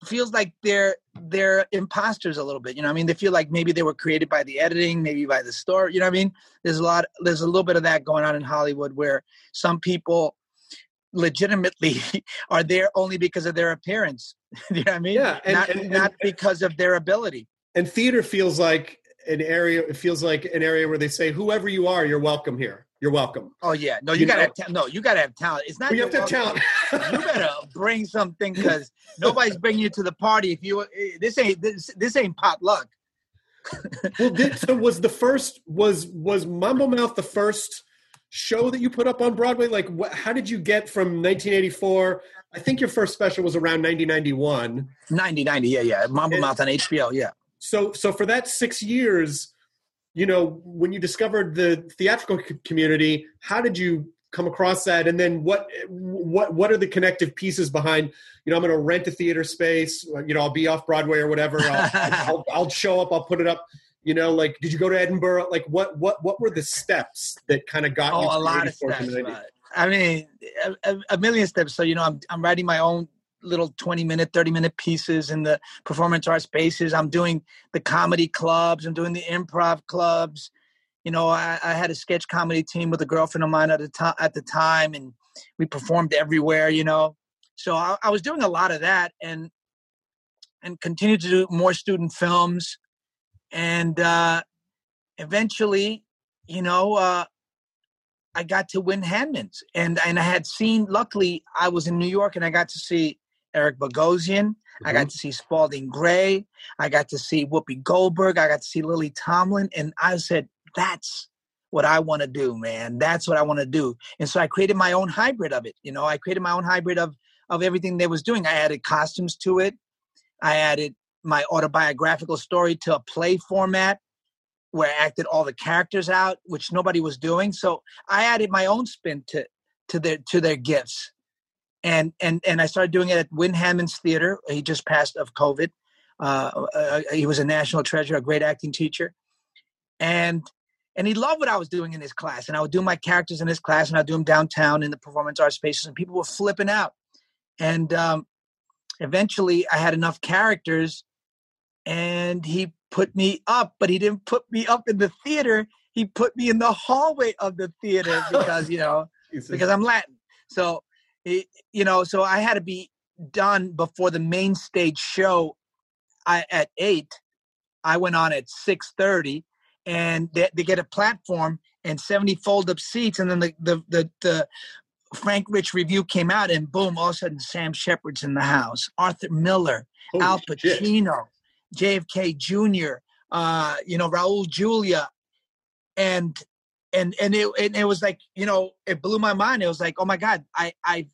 they're imposters a little bit. You know what I mean? They feel like maybe they were created by the editing, maybe by the story. You know what I mean? There's a little bit of that going on in Hollywood, where some people legitimately are there only because of their appearance. You know what I mean? Yeah, not because of their ability. And theater feels like an area. It feels like an area where they say, "Whoever you are, you're welcome here. You're welcome." Oh yeah, no, you gotta have talent. It's not. You have to have talent. You better bring something, because nobody's bringing you to the party if you. This ain't potluck. Well, so was Mambo Mouth the first show that you put up on Broadway? Like, how did you get from 1984? I think your first special was around 1991. 90, yeah. Mambo Mouth on HBO, yeah. So for that 6 years, you know, when you discovered the theatrical community, how did you come across that? And then what are the connective pieces behind, you know, I'm going to rent a theater space, you know, I'll be off Broadway or whatever. I'll show up, I'll put it up. You know, like, did you go to Edinburgh? Like, what were the steps that kind of got you? A lot of steps. I mean, a million steps. So, you know, I'm writing my own little 20-minute, 30-minute pieces in the performance art spaces. I'm doing the comedy clubs. I'm doing the improv clubs. You know, I had a sketch comedy team with a girlfriend of mine at the time, and we performed everywhere, you know. So I was doing a lot of that, and continued to do more student films. And eventually, you know, I got to win Handmans, and I had seen, luckily I was in New York and I got to see Eric Bogosian. Mm-hmm. I got to see Spalding Gray. I got to see Whoopi Goldberg. I got to see Lily Tomlin. And I said, that's what I want to do, man. That's what I want to do. And so I created my own hybrid of it. You know, I created my own hybrid of everything they was doing. I added costumes to it. I added my autobiographical story to a play format where I acted all the characters out, which nobody was doing. So I added my own spin to their gifts. And I started doing it at Win Hammons Theater. He just passed of COVID. He was a national treasure, a great acting teacher. And he loved what I was doing in his class. And I would do my characters in his class, and I'd do them downtown in the performance art spaces, and people were flipping out. And eventually I had enough characters, and he put me up, but he didn't put me up in the theater. He put me in the hallway of the theater because, you know, because I'm Latin. So, you know, so I had to be done before the main stage show at 8. I went on at 6:30, and they get a platform and 70 fold-up seats. And then the Frank Rich review came out, and boom, all of a sudden Sam Shepard's in the house, Arthur Miller, Al Pacino, JFK Jr., you know, Raul Julia. And it was like, you know, it blew my mind. It was like, oh my God, I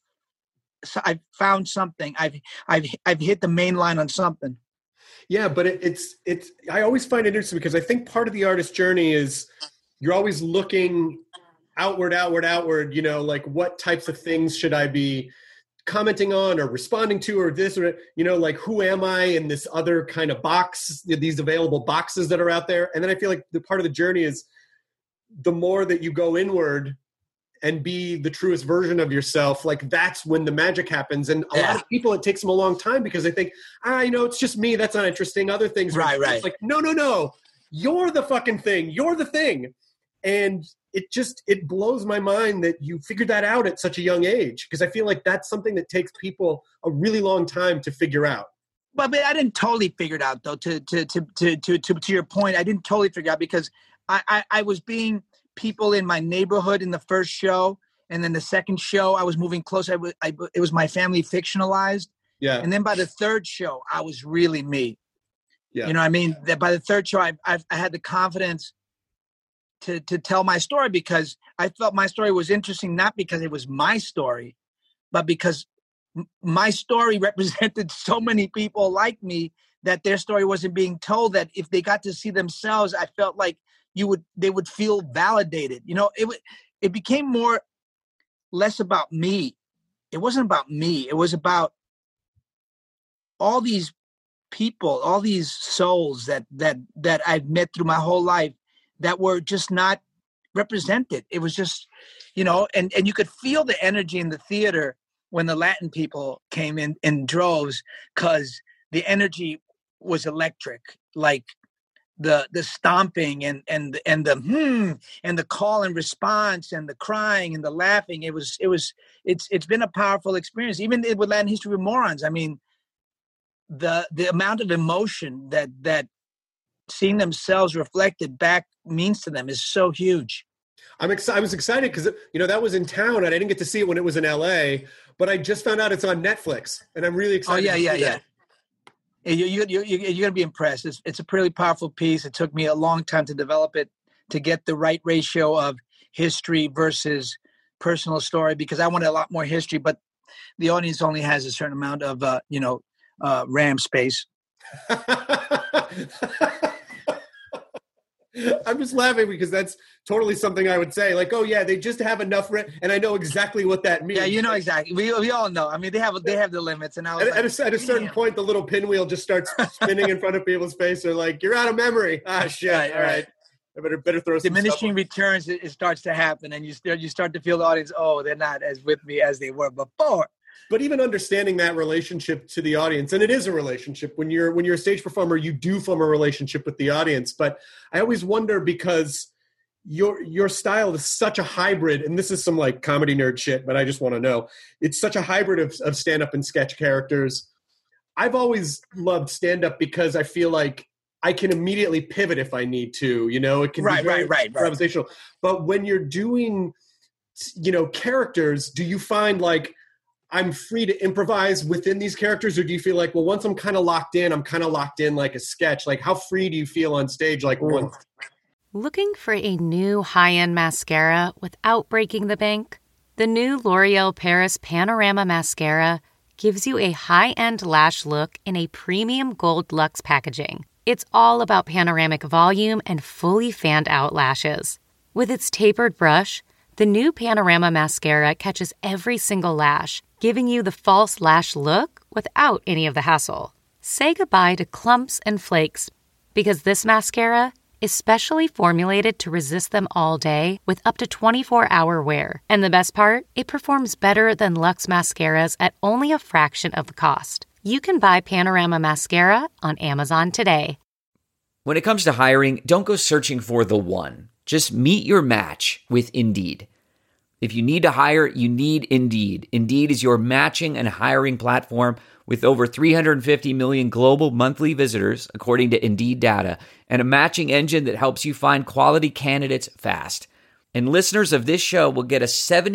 found something. I've hit the main line on something. Yeah, but it's I always find it interesting because I think part of the artist journey is you're always looking outward, you know, like what types of things should I be commenting on or responding to, or this, or, you know, like who am I in this other kind of box, these available boxes that are out there. And then I feel like the part of the journey is the more that you go inward and be the truest version of yourself, like that's when the magic happens. And a lot of people, it takes them a long time because they think, you know, it's just me. That's not interesting. Other things. Right. It's like, no. You're the fucking thing. You're the thing. And it blows my mind that you figured that out at such a young age. Because I feel like that's something that takes people a really long time to figure out. But I didn't totally figure it out though. To your point, I didn't totally figure out because I was being people in my neighborhood in the first show, and then the second show I was moving closer. It was my family fictionalized. Yeah. And then by the third show, I was really me. Yeah. You know what I mean? That by the third show, I had the confidence to tell my story because I felt my story was interesting, not because it was my story, but because my story represented so many people like me that their story wasn't being told, that if they got to see themselves, I felt like they would feel validated. You know, it became less about me. It wasn't about me. It was about all these people, all these souls that I've met through my whole life that were just not represented. It was just, you know, and you could feel the energy in the theater when the Latin people came in droves, because the energy was electric, like the stomping and the call and response and the crying and the laughing. It's been a powerful experience, even with Latin History of Morons. I mean, the amount of emotion that seeing themselves reflected back means to them is so huge. I was excited because, you know, that was in town and I didn't get to see it when it was in LA, but I just found out it's on Netflix and I'm really excited. Oh yeah. You're going to be impressed. It's a pretty powerful piece. It took me a long time to develop it, to get the right ratio of history versus personal story, because I wanted a lot more history, but the audience only has a certain amount of, RAM space. I'm just laughing because that's totally something I would say. Like, oh yeah, they just have enough, and I know exactly what that means. Yeah, you know exactly. We all know. I mean, they have the limits, and at a certain point, the little pinwheel just starts spinning in front of people's face. They're like, "You're out of memory." Ah, shit. All right. I better throw some diminishing returns. It starts to happen, and you start to feel the audience. Oh, they're not as with me as they were before. But even understanding that relationship to the audience, and it is a relationship. When you're a stage performer, you do form a relationship with the audience. But I always wonder, because your style is such a hybrid, and this is some like comedy nerd shit, but I just want to know. It's such a hybrid of stand-up and sketch characters. I've always loved stand-up because I feel like I can immediately pivot if I need to. You know, it can be very improvisational. But when you're doing, you know, characters, do you find like I'm free to improvise within these characters, or do you feel like, well, once I'm kind of locked in, I'm kind of locked in like a sketch? Like, how free do you feel on stage? Like, once? Looking for a new high-end mascara without breaking the bank? The new L'Oreal Paris Panorama Mascara gives you a high-end lash look in a premium gold luxe packaging. It's all about panoramic volume and fully fanned-out lashes. With its tapered brush, the new Panorama Mascara catches every single lash, giving you the false lash look without any of the hassle. Say goodbye to clumps and flakes, because this mascara is specially formulated to resist them all day with up to 24-hour wear. And the best part? It performs better than Luxe mascaras at only a fraction of the cost. You can buy Panorama Mascara on Amazon today. When it comes to hiring, don't go searching for the one. Just meet your match with Indeed. If you need to hire, you need Indeed. Indeed is your matching and hiring platform with over 350 million global monthly visitors, according to Indeed data, and a matching engine that helps you find quality candidates fast. And listeners of this show will get a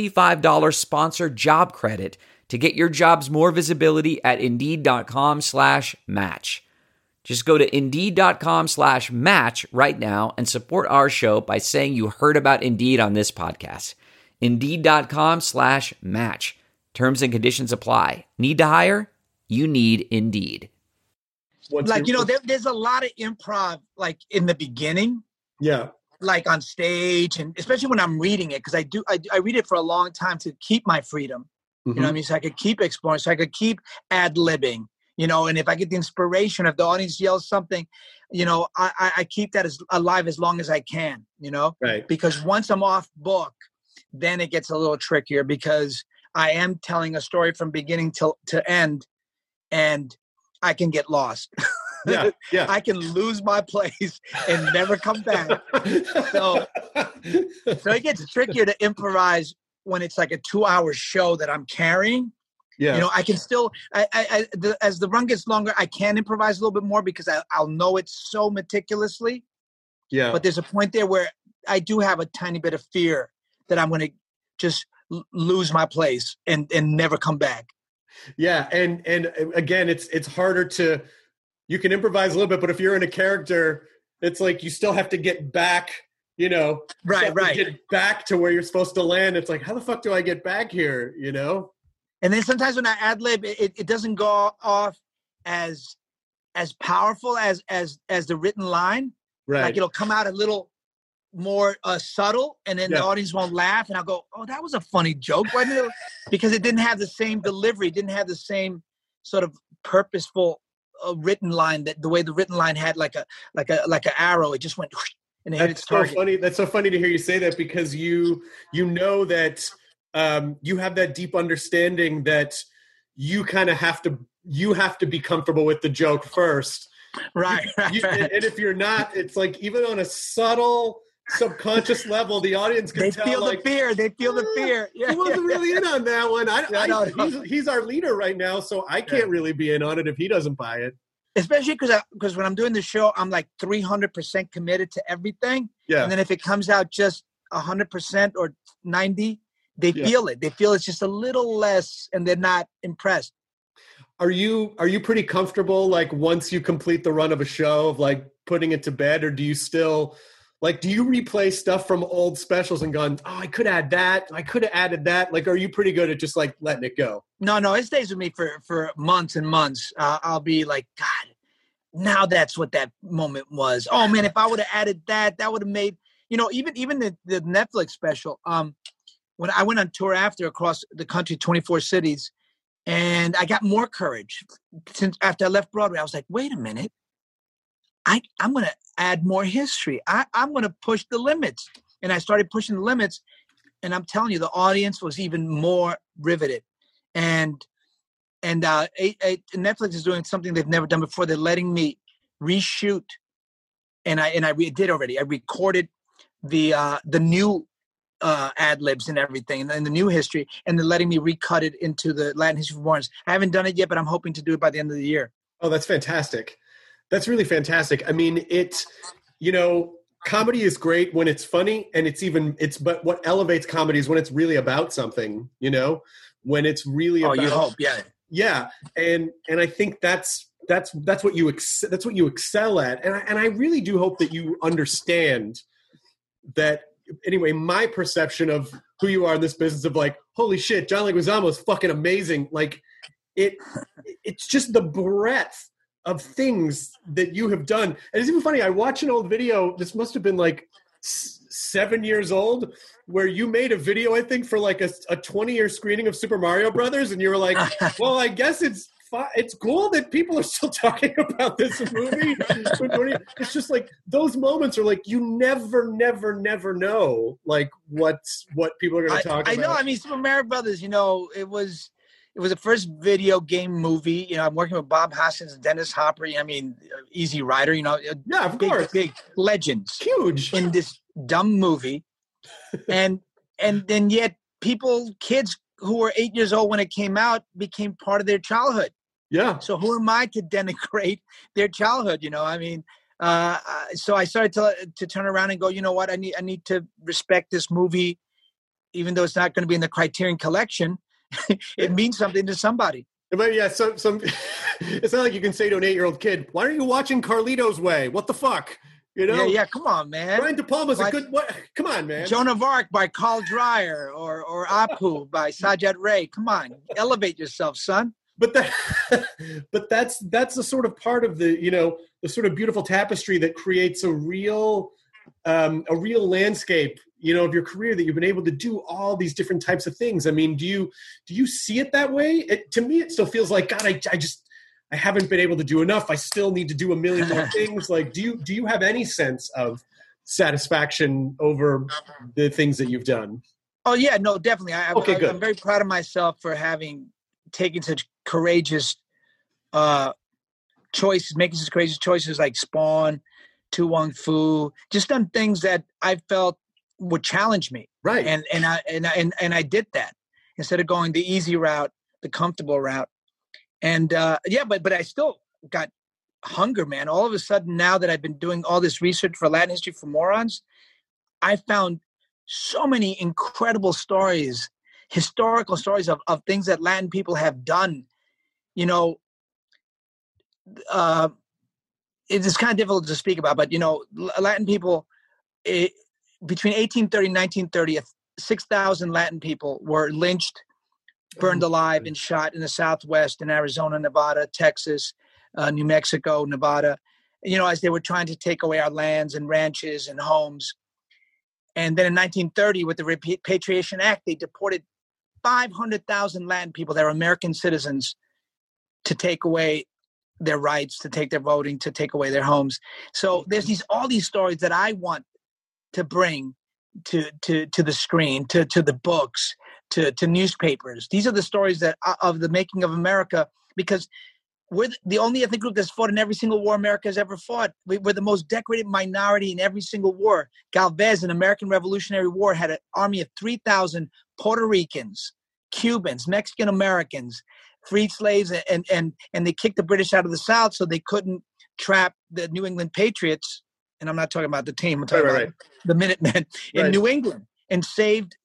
$75 sponsored job credit to get your jobs more visibility at Indeed.com/match. Just go to Indeed.com/match right now and support our show by saying you heard about Indeed on this podcast. Indeed.com/match. Terms and conditions apply. Need to hire? You need Indeed. There's a lot of improv, like in the beginning. Yeah. Like on stage, and especially when I'm reading it, because I read it for a long time to keep my freedom. You know what I mean? So I could keep exploring, so I could keep ad-libbing. And if I get the inspiration, if the audience yells something, I keep that as alive as long as I can, Right. Because once I'm off book, then it gets a little trickier because I am telling a story from beginning to end, and I can get lost. Yeah. I can lose my place and never come back. So it gets trickier to improvise when it's like a 2-hour show that I'm carrying. Yeah. I can still, as the run gets longer, I can improvise a little bit more because I'll know it so meticulously. Yeah. But there's a point there where I do have a tiny bit of fear that I'm going to just lose my place and never come back. Yeah. And again, it's harder to, you can improvise a little bit, but if you're in a character, it's like you still have to get back, Right. Get back to where you're supposed to land. It's like, how the fuck do I get back here? And then sometimes when I ad-lib, it doesn't go off as powerful as the written line. Right. Like it'll come out a little more subtle, and then the audience won't laugh, and I'll go, "Oh, that was a funny joke," wasn't it? Because it didn't have the same delivery, didn't have the same sort of purposeful written line, that the way the written line had like an arrow. It just went and it hit its target. Funny. That's so funny to hear you say that, because you know that you have that deep understanding that you kind of have to be comfortable with the joke first. Right. And if you're not, it's like even on a subtle subconscious level, the audience can tell. The fear. They feel the fear. Yeah, he wasn't really in on that one. He's our leader right now, so I can't really be in on it if he doesn't buy it. Especially because when I'm doing the show, I'm like 300% committed to everything. Yeah. And then if it comes out just 100% or 90%, they feel it. They feel it's just a little less, and they're not impressed. Are you pretty comfortable, like, once you complete the run of a show, of like putting it to bed, or do you still, like, do you replay stuff from old specials and gone, oh, I could add that, I could have added that? Like, are you pretty good at just like letting it go? No, it stays with me for months and months. I'll be like, God, now that's what that moment was. Oh man, if I would have added that would have made, even the Netflix special. When I went on tour across the country, 24 cities, and I got more courage since after I left Broadway. I was like, wait a minute, I'm going to add more history. I'm going to push the limits. And I started pushing the limits, and I'm telling you, the audience was even more riveted. And Netflix is doing something they've never done before. They're letting me reshoot, and I did already. I recorded the new ad libs and everything, and the new history, and they're letting me recut it into the Latin History for Morons. I haven't done it yet, but I'm hoping to do it by the end of the year. Oh, that's fantastic. That's really fantastic. I mean, comedy is great when it's funny, and but what elevates comedy is when it's really about something, when it's really about. Oh, you hope, yeah. Yeah. And I think that's what you excel at. And I really do hope that you understand that. Anyway, my perception of who you are in this business of like, holy shit, John Leguizamo is fucking amazing. Like it's just the breadth of things that you have done. And it's even funny. I watched an old video. This must have been like 7 years old, where you made a video, I think, for like a 20-year screening of Super Mario Brothers. And you were like, well, I guess it's cool that people are still talking about this movie. It's just like those moments are like, you never know, like what people are going to talk about. I know. I mean, Super Mario Brothers, it was the first video game movie. I'm working with Bob Hoskins and Dennis Hopper. I mean, Easy Rider, yeah, of course. Big legends. Huge. In this dumb movie. and then yet kids who were 8 years old when it came out became part of their childhood. Yeah. So who am I to denigrate their childhood? I mean, so I started to turn around and go, you know what? I need to respect this movie, even though it's not going to be in the Criterion Collection. It means something to somebody. But yeah, some it's not like you can say to an 8-year-old kid, "Why aren't you watching Carlito's Way? What the fuck?" You know? Yeah, come on, man. Brian De Palma's a good. Come on, man. Joan of Arc by Carl Dreyer or Apu by Sajat Ray. Come on, elevate yourself, son. But that's the sort of part of the the sort of beautiful tapestry that creates a real landscape of your career, that you've been able to do all these different types of things. I mean, do you see it that way? To me, it still feels like, God, I haven't been able to do enough. I still need to do a million more things. Like, do you have any sense of satisfaction over the things that you've done? Oh yeah, no, definitely. Good. I'm very proud of myself for having taken such courageous choices, making such courageous choices like Spawn, Tu Wong Fu, just done things that I felt would challenge me. Right. And I did that instead of going the easy route, the comfortable route. And but I still got hunger, man. All of a sudden, now that I've been doing all this research for Latin History for Morons, I found so many incredible stories, historical stories of things that Latin people have done. It's kind of difficult to speak about, but Latin people, between 1830 and 1930, 6,000 Latin people were lynched, burned alive, and shot in the Southwest, in Arizona, Nevada, Texas, New Mexico, Nevada, as they were trying to take away our lands and ranches and homes. And then in 1930, with the Repatriation Act, they deported 500,000 Latin people that were American citizens to take away their rights, to take their voting, to take away their homes. So there's all these stories that I want to bring to the screen, to the books, to newspapers. These are the stories that of the making of America, because we're the only ethnic group that's fought in every single war America has ever fought. We're the most decorated minority in every single war. Galvez, in American Revolutionary War, had an army of 3,000 Puerto Ricans, Cubans, Mexican Americans, freed slaves, and they kicked the British out of the South so they couldn't trap the New England Patriots. And I'm not talking about the team. I'm talking about the Minutemen in New England, and saved,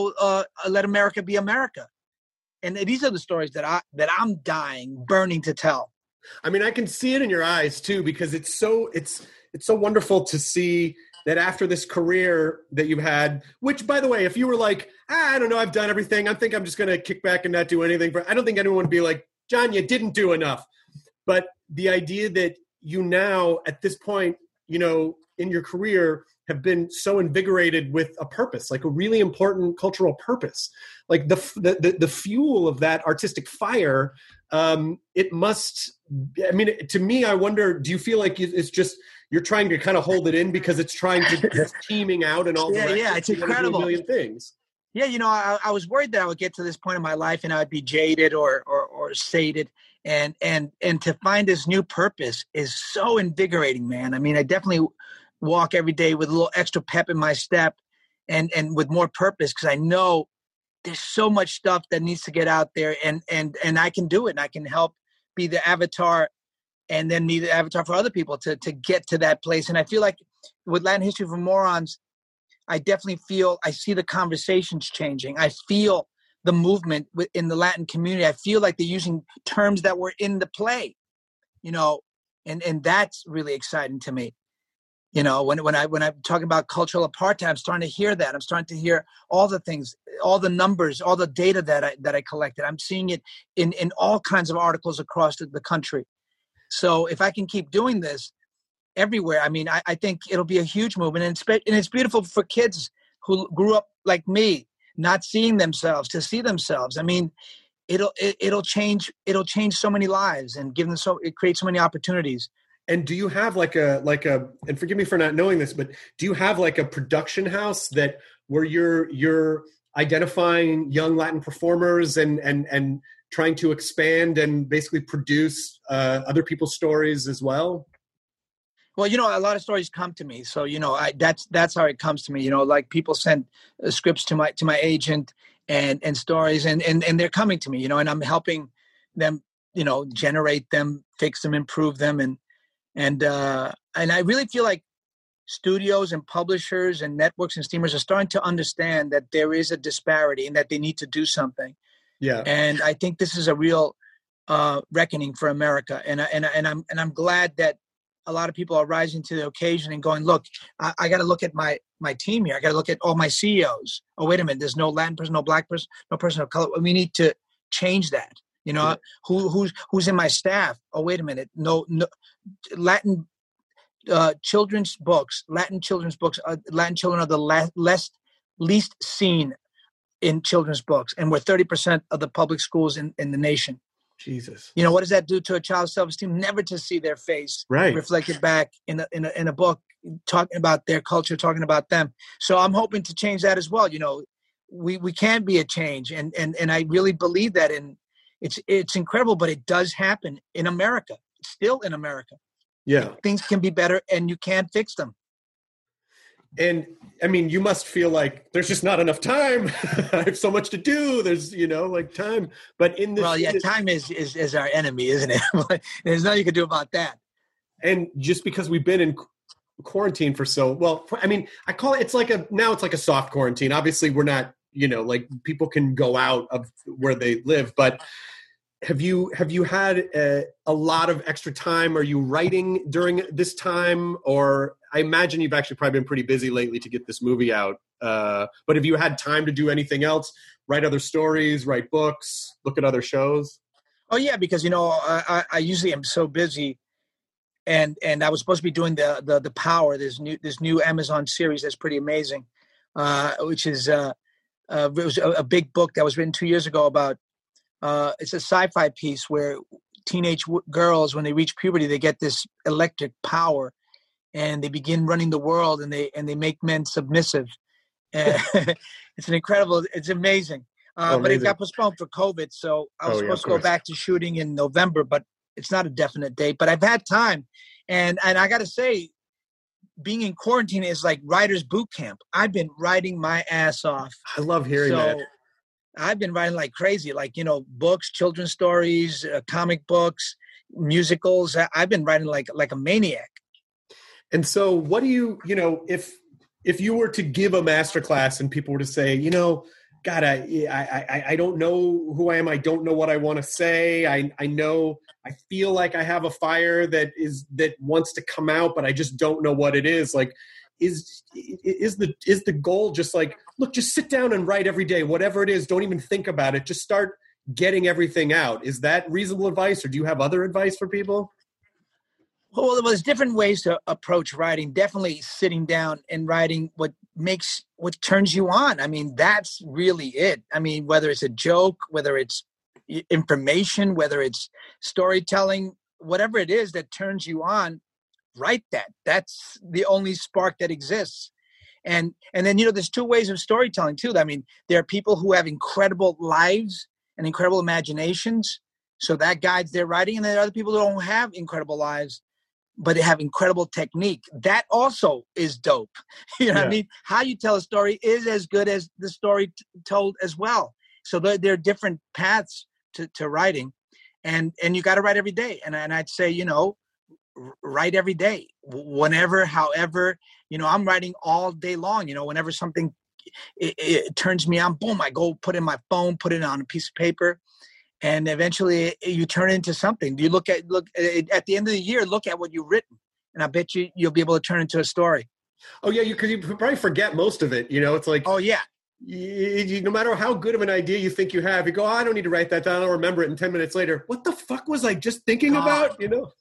let America be America. And these are the stories that I'm dying, burning to tell. I mean, I can see it in your eyes too, because it's so wonderful to see that after this career that you've had, which, by the way, if you were like, I don't know, I've done everything, I think I'm just going to kick back and not do anything. I don't think anyone would be like, John, you didn't do enough. But the idea that you now, at this point, in your career, have been so invigorated with a purpose, like a really important cultural purpose, like the fuel of that artistic fire. It must, to me, I wonder, do you feel like it's just, you're trying to kind of hold it in because it's teaming out and all that? Yeah, it's incredible. A million things. Yeah, I was worried that I would get to this point in my life and I'd be jaded or sated. And to find this new purpose is so invigorating, man. I mean, I definitely walk every day with a little extra pep in my step and with more purpose, because I know there's so much stuff that needs to get out there, and I can do it, and I can help be the avatar and then be the avatar for other people to get to that place. And I feel like with Latin History for Morons, I definitely feel, I see the conversations changing. I feel the movement in the Latin community. I feel like they're using terms that were in the play, and that's really exciting to me. When I'm talking about cultural apartheid, I'm starting to hear that. I'm starting to hear all the things, all the numbers, all the data that I collected. I'm seeing it in all kinds of articles across the country. So if I can keep doing this everywhere, I think it'll be a huge movement. And it's beautiful for kids who grew up like me, not seeing themselves, to see themselves. It'll change so many lives and it creates so many opportunities. And do you have like a, and forgive me for not knowing this, but do you have like a production house where you're identifying young Latin performers and trying to expand and basically produce other people's stories as well? Well, a lot of stories come to me. So, that's how it comes to me. Like people send scripts to my agent and stories and they're coming to me, and I'm helping them, generate them, fix them, improve them. And I really feel like studios and publishers and networks and streamers are starting to understand that there is a disparity and that they need to do something. Yeah. And I think this is a real reckoning for America. And I'm glad that a lot of people are rising to the occasion and going, look, I got to look at my team here. I got to look at all my CEOs. Oh, wait a minute. There's no Latin person, no Black person, no person of color. We need to change that. You know, who's in my staff? Oh, wait a minute. No Latin children's books. Latin children are the least seen in children's books, and we're 30% of the public schools in the nation. Jesus. You know, what does that do to a child's self-esteem? Never to see their face reflected back in a book talking about their culture, talking about them. So I'm hoping to change that as well. You know, we can be a change, and I really believe that. And it's incredible, but it does happen in America. It's still in America. Yeah, things can be better, and you can't fix them. And I mean, you must feel like there's just not enough time. I have so much to do. There's, time. But in this, time is our enemy, isn't it? There's nothing you can do about that. And just because we've been in quarantine for I call it. It's like a soft quarantine. Obviously, we're not. People can go out of where they live, but. Have you had a lot of extra time? Are you writing during this time? Or I imagine you've actually probably been pretty busy lately to get this movie out. But have you had time to do anything else? Write other stories, write books, look at other shows? Oh, yeah, because, I usually am so busy. And I was supposed to be doing the Power, this new Amazon series that's pretty amazing, which is it was a big book that was written 2 years ago about it's a sci-fi piece where teenage girls, when they reach puberty, they get this electric power, and they begin running the world, and they make men submissive. It's amazing. But it got postponed for COVID, so I was supposed to go back to shooting in November, but it's not a definite date. But I've had time, and I got to say, being in quarantine is like writer's boot camp. I've been writing my ass off. I love hearing that. I've been writing like crazy, books, children's stories, comic books, musicals. I've been writing like a maniac. And so what do you, if you were to give a masterclass and people were to say, God, I don't know who I am. I don't know what I want to say. I feel like I have a fire that wants to come out, but I just don't know what it is. Like, is the goal just like, look, just sit down and write every day, whatever it is, don't even think about it. Just start getting everything out. Is that reasonable advice, or do you have other advice for people? Well, there's different ways to approach writing. Definitely sitting down and writing what turns you on. I mean, that's really it. I mean, whether it's a joke, whether it's information, whether it's storytelling, whatever it is that turns you on, write that. That's the only spark that exists. And then, there's two ways of storytelling too. I mean, there are people who have incredible lives and incredible imaginations, so that guides their writing. And there are other people who don't have incredible lives, but they have incredible technique. That also is dope. What I mean? How you tell a story is as good as the story told as well. So there are different paths to writing, and you got to write every day. And I'd say, write every day, whenever, however, I'm writing all day long. Whenever something it turns me on, boom, I go put in my phone, put it on a piece of paper, and eventually you turn it into something. You look at the end of the year, look at what you've written, and I bet you'll be able to turn it into a story. Oh yeah, because you probably forget most of it. It's like, oh yeah, no matter how good of an idea you think you have, you go, I don't need to write that down. I'll remember it. And 10 minutes later, what the fuck was I just thinking about?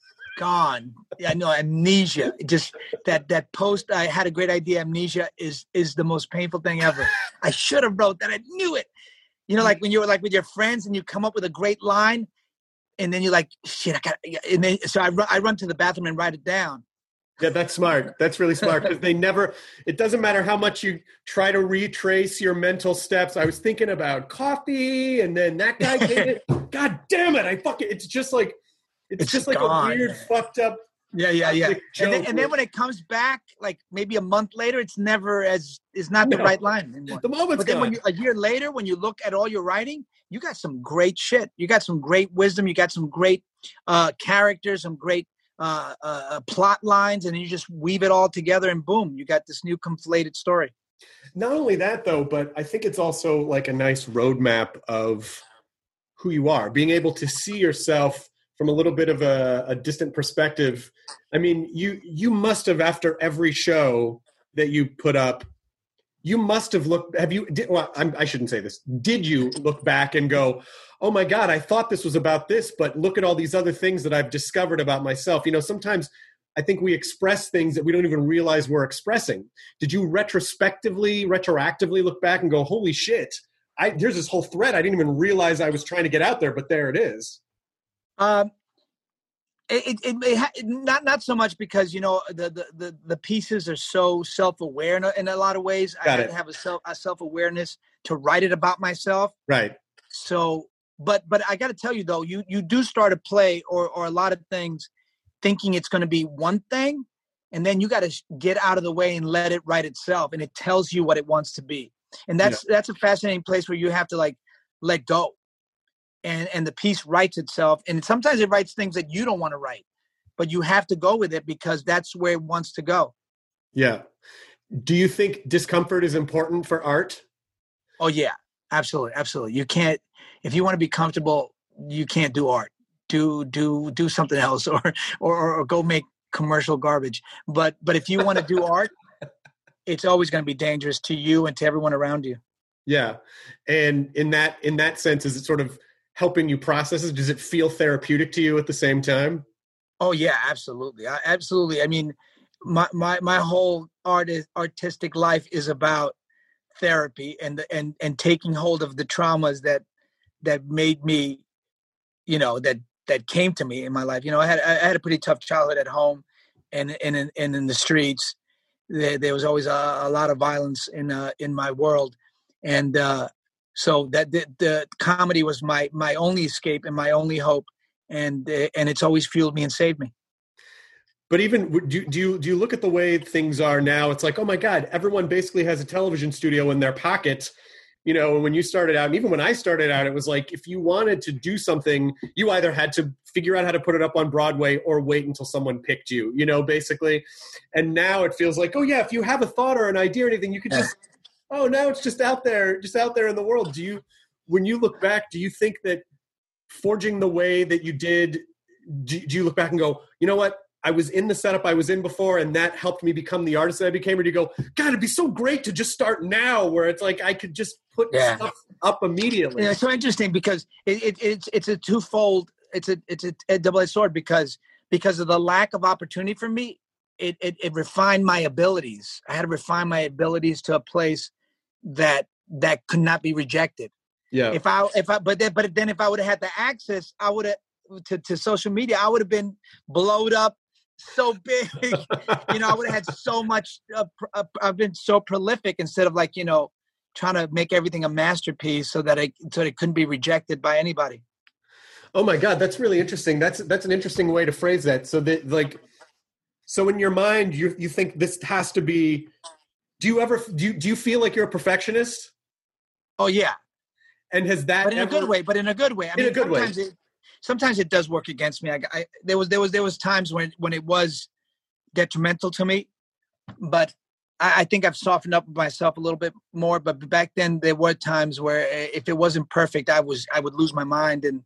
Gone. Yeah, no, amnesia. Just that post, I had a great idea. Amnesia is the most painful thing ever. I should have wrote that. I knew it. Like when you were like with your friends and you come up with a great line, and then you're like, shit, so I run to the bathroom and write it down. Yeah, that's smart. That's really smart, because it doesn't matter how much you try to retrace your mental steps. I was thinking about coffee, and then that guy did it. God damn it. It's just like, it's just like gone. A weird, fucked up. Yeah. And then when it comes back, like maybe a month later, it's never it's not the right line anymore. The moment's But then a year later, when you look at all your writing, you got some great shit. You got some great wisdom. You got some great characters, some great plot lines, and you just weave it all together, and boom, you got this new conflated story. Not only that, though, but I think it's also like a nice roadmap of who you are, being able to see yourself from a little bit of a distant perspective. I mean, you must have, after every show that you put up, you must have looked, I shouldn't say this. Did you look back and go, oh my God, I thought this was about this, but look at all these other things that I've discovered about myself. You know, sometimes I think we express things that we don't even realize we're expressing. Did you retroactively look back and go, holy shit, there's this whole thread I didn't even realize I was trying to get out there, but there it is. Not so much, because, you know, the pieces are so self-aware in a lot of ways. I had to have a self-awareness to write it about myself. Right. So, but I got to tell you though, you do start a play or a lot of things thinking it's going to be one thing, and then you got to get out of the way and let it write itself, and it tells you what it wants to be. And that's a fascinating place where you have to like let go. And the piece writes itself. And sometimes it writes things that you don't want to write, but you have to go with it because that's where it wants to go. Yeah. Do you think discomfort is important for art? Oh yeah, absolutely. Absolutely. You can't, if you want to be comfortable, you can't do art. Do something else or go make commercial garbage. But if you want to do art, it's always going to be dangerous to you and to everyone around you. Yeah. And in that sense, is it sort of helping you process it? Does it feel therapeutic to you at the same time? Oh yeah, absolutely. Absolutely. I mean, my whole artistic life is about therapy and taking hold of the traumas that made me, you know, that came to me in my life. You know, I had a pretty tough childhood at home and in the streets. There was always a lot of violence in my world. And, so that the comedy was my only escape and my only hope, and it's always fueled me and saved me. But even do you look at the way things are now? It's like, oh my God, everyone basically has a television studio in their pocket. You know, when you started out, and even when I started out, it was like if you wanted to do something, you either had to figure out how to put it up on Broadway or wait until someone picked you. You know, basically. And now it feels like, oh yeah, if you have a thought or an idea or anything, you could just. Oh, now it's just out there in the world. When you look back, do you think that forging the way that you did, do you look back and go, you know what? I was in the setup I was in before, and that helped me become the artist that I became? Or do you go, God, it'd be so great to just start now, where it's like I could just put stuff up immediately? Yeah, it's so interesting because it's a twofold. It's a double-edged sword because of the lack of opportunity for me. It refined my abilities. I had to refine my abilities to a place that could not be rejected. Yeah. But then if I would have had the access, I would have to social media, I would have been blowed up so big. You know, I would have had so much. I've been so prolific instead of like, you know, trying to make everything a masterpiece so that it couldn't be rejected by anybody. Oh my God, that's really interesting. That's an interesting way to phrase that. So that like, so in your mind, you think this has to be. Do you feel like you're a perfectionist? Oh yeah. And has that? But in a good way. I mean, in a good way. Sometimes it does work against me. There was times when it was detrimental to me, but I think I've softened up myself a little bit more. But back then there were times where if it wasn't perfect, I would lose my mind and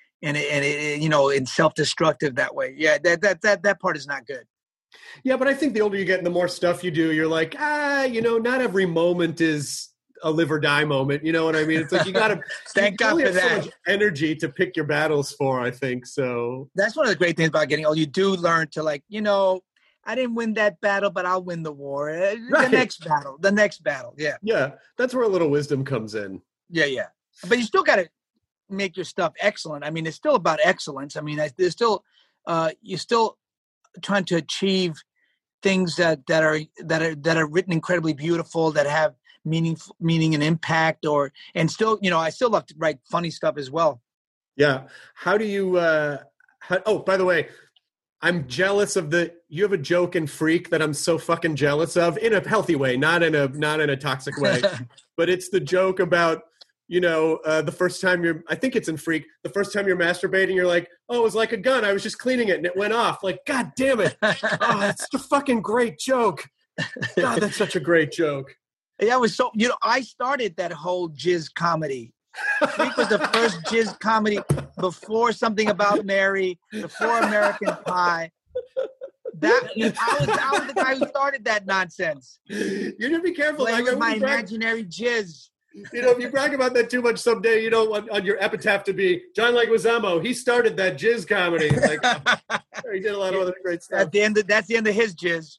it, you know, and self-destructive that way. Yeah, that part is not good. Yeah, but I think the older you get and the more stuff you do, you're like, you know, not every moment is a live or die moment. You know what I mean? It's like you got to thank God for that. So much energy to pick your battles for, I think. So that's one of the great things about getting old. You do learn to, like, you know, I didn't win that battle, but I'll win the war. The next battle. Yeah. Yeah. That's where a little wisdom comes in. Yeah. Yeah. But you still got to make your stuff excellent. I mean, it's still about excellence. I mean, there's still, you're still trying to achieve things that are written incredibly beautiful, that have meaning and impact, and still, you know, I still love to write funny stuff as well. Yeah. How do you, oh, by the way, I'm jealous of you have a joke in Freak that I'm so fucking jealous of, in a healthy way, not in a toxic way, but it's the joke about, you know, the first time I think it's in Freak, the first time you're masturbating, you're like, oh, it was like a gun. I was just cleaning it and it went off. Like, God damn it. Oh, that's a fucking great joke. God, that's such a great joke. Yeah, it was so, you know, I started that whole jizz comedy Freak was the first jizz comedy before Something About Mary, before American Pie. I was the guy who started that nonsense. You're gonna be careful. Play with my imaginary jizz. You know, if you brag about that too much someday, you don't want on your epitaph to be John Leguizamo. He started that jizz comedy. Like, he did a lot of other great stuff. That's the end of his jizz.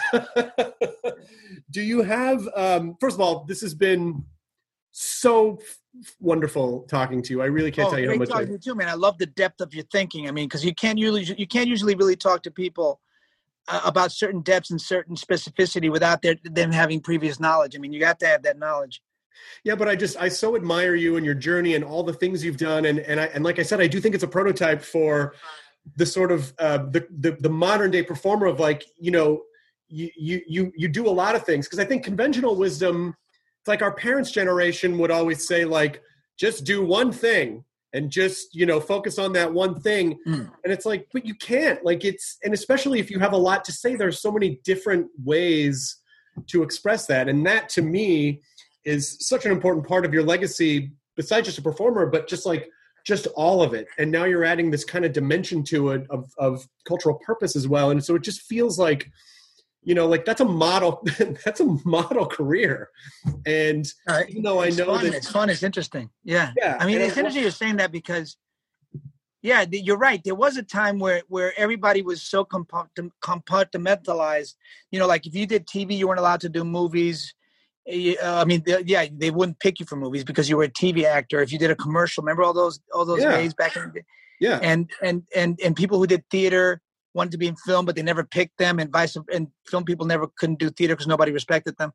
Do you have? First of all, this has been so wonderful talking to you. I really can't tell you how much. Talking to you too, man. I love the depth of your thinking. I mean, because you can't usually really talk to people about certain depths and certain specificity without them having previous knowledge. I mean, you got to have that knowledge. Yeah, but I so admire you and your journey and all the things you've done, and like I said, I do think it's a prototype for the sort of the modern day performer of, like, you know, you do a lot of things, because I think conventional wisdom, it's like our parents' generation would always say, like, just do one thing and just, you know, focus on that one thing. And it's like, but you can't, like, and especially if you have a lot to say, there's so many different ways to express that. And that, to me, is such an important part of your legacy, besides just a performer, but just all of it. And now you're adding this kind of dimension to it of cultural purpose as well. And so it just feels like, you know, like that's a model career. And even though I know that it's fun, it's interesting. Yeah. I mean, it's interesting you're saying that, because you're right. There was a time where everybody was so compartmentalized. You know, like if you did TV, you weren't allowed to do movies. I mean, they wouldn't pick you for movies because you were a TV actor. If you did a commercial, remember all those days back in the day? Yeah. And people who did theater wanted to be in film, but they never picked them, and film people couldn't do theater because nobody respected them.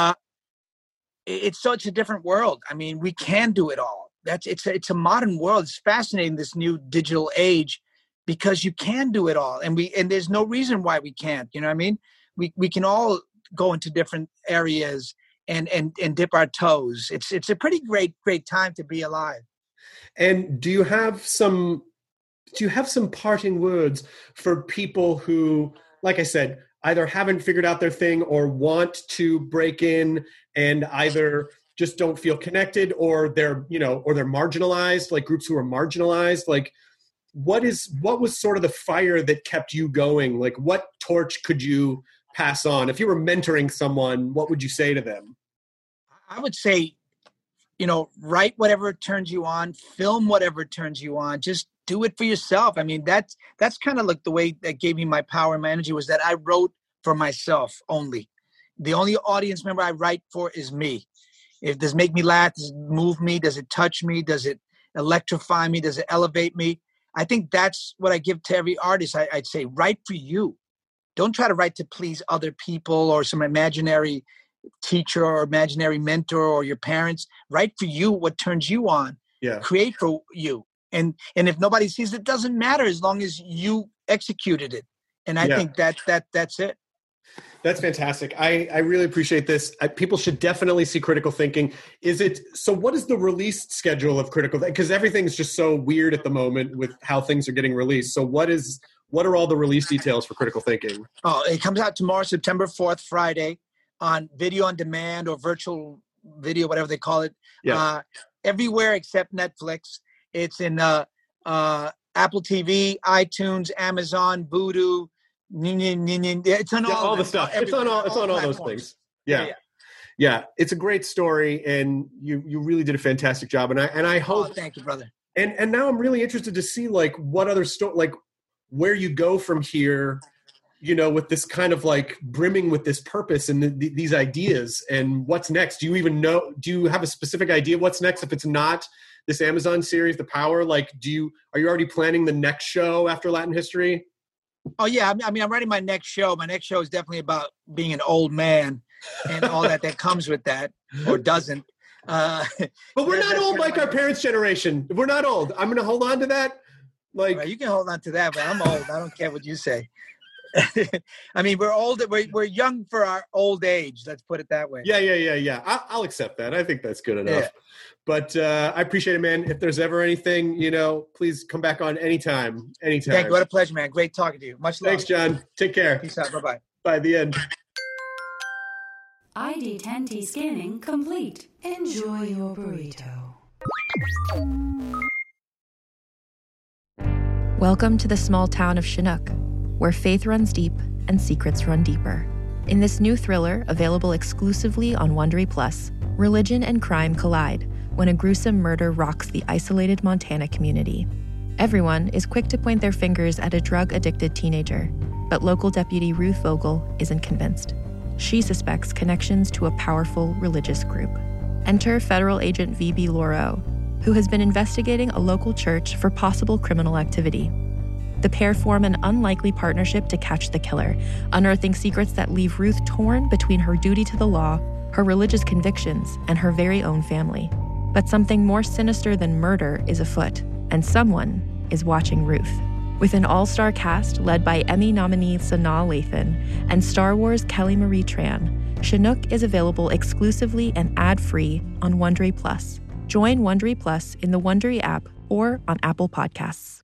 It's such a different world. I mean, we can do it all. It's a modern world. It's fascinating, this new digital age, because you can do it all, and there's no reason why we can't. You know what I mean? We can all go into different areas and dip our toes. It's a pretty great time to be alive. And do you have some parting words for people who, like I said, either haven't figured out their thing or want to break in and either just don't feel connected, or they're marginalized, like groups who are marginalized? Like, what was sort of the fire that kept you going? Like, what torch could you pass on? If you were mentoring someone, what would you say to them? I would say, you know, write whatever turns you on, film whatever turns you on, just do it for yourself. I mean, that's kind of like the way that gave me my power and my energy, was that I wrote for myself only. The only audience member I write for is me. If does it make me laugh, does it move me, does it touch me, does it electrify me, does it elevate me? I think that's what I give to every artist. I'd say, write for you. Don't try to write to please other people or some imaginary teacher or imaginary mentor or your parents. Write for you what turns you on. Yeah. Create for you. And if nobody sees it, doesn't matter as long as you executed it. And I think that's it. That's fantastic. I really appreciate this. People should definitely see Critical Thinking. So what is the release schedule of Critical Thinking? Because everything's just so weird at the moment with how things are getting released. So what are all the release details for Critical Thinking? Oh, it comes out tomorrow, September 4th, Friday, on video on demand or virtual video, whatever they call it. Yeah. Everywhere except Netflix. It's in Apple TV, iTunes, Amazon, Vudu. It's on all the stuff. It's on all those things. Yeah. It's a great story, and you really did a fantastic job. And I hope. Oh, thank you, brother. And now I'm really interested to see, like, what other like where you go from here, you know, with this kind of like brimming with this purpose and these ideas, and what's next. Do you even know? Do you have a specific idea what's next? If it's not this Amazon series, The Power, like, are you already planning the next show after Latin History? Oh yeah, I mean, I'm writing my next show. My next show is definitely about being an old man and all that comes with that, or doesn't. But we're not old like our parents' generation. We're not old. I'm going to hold on to that. Like, right, you can hold on to that, but I'm old. I don't care what you say. I mean, we're old. We're young for our old age. Let's put it that way. Yeah. I'll accept that. I think that's good enough. Yeah. But I appreciate it, man. If there's ever anything, you know, please come back on anytime. Thank you. What a pleasure, man. Great talking to you. Much love. Thanks, John. Take care. Peace out. Bye-bye. Bye. The end. ID10T scanning complete. Enjoy your burrito. Welcome to the small town of Chinook, where faith runs deep and secrets run deeper. In this new thriller, available exclusively on Wondery Plus, religion and crime collide when a gruesome murder rocks the isolated Montana community. Everyone is quick to point their fingers at a drug-addicted teenager, but local deputy Ruth Vogel isn't convinced. She suspects connections to a powerful religious group. Enter federal agent V.B. Laureau, who has been investigating a local church for possible criminal activity. The pair form an unlikely partnership to catch the killer, unearthing secrets that leave Ruth torn between her duty to the law, her religious convictions, and her very own family. But something more sinister than murder is afoot, and someone is watching Ruth. With an all-star cast led by Emmy nominee Sanaa Lathan and Star Wars Kelly Marie Tran, Chinook is available exclusively and ad-free on Wondery Plus. Join Wondery Plus in the Wondery app or on Apple Podcasts.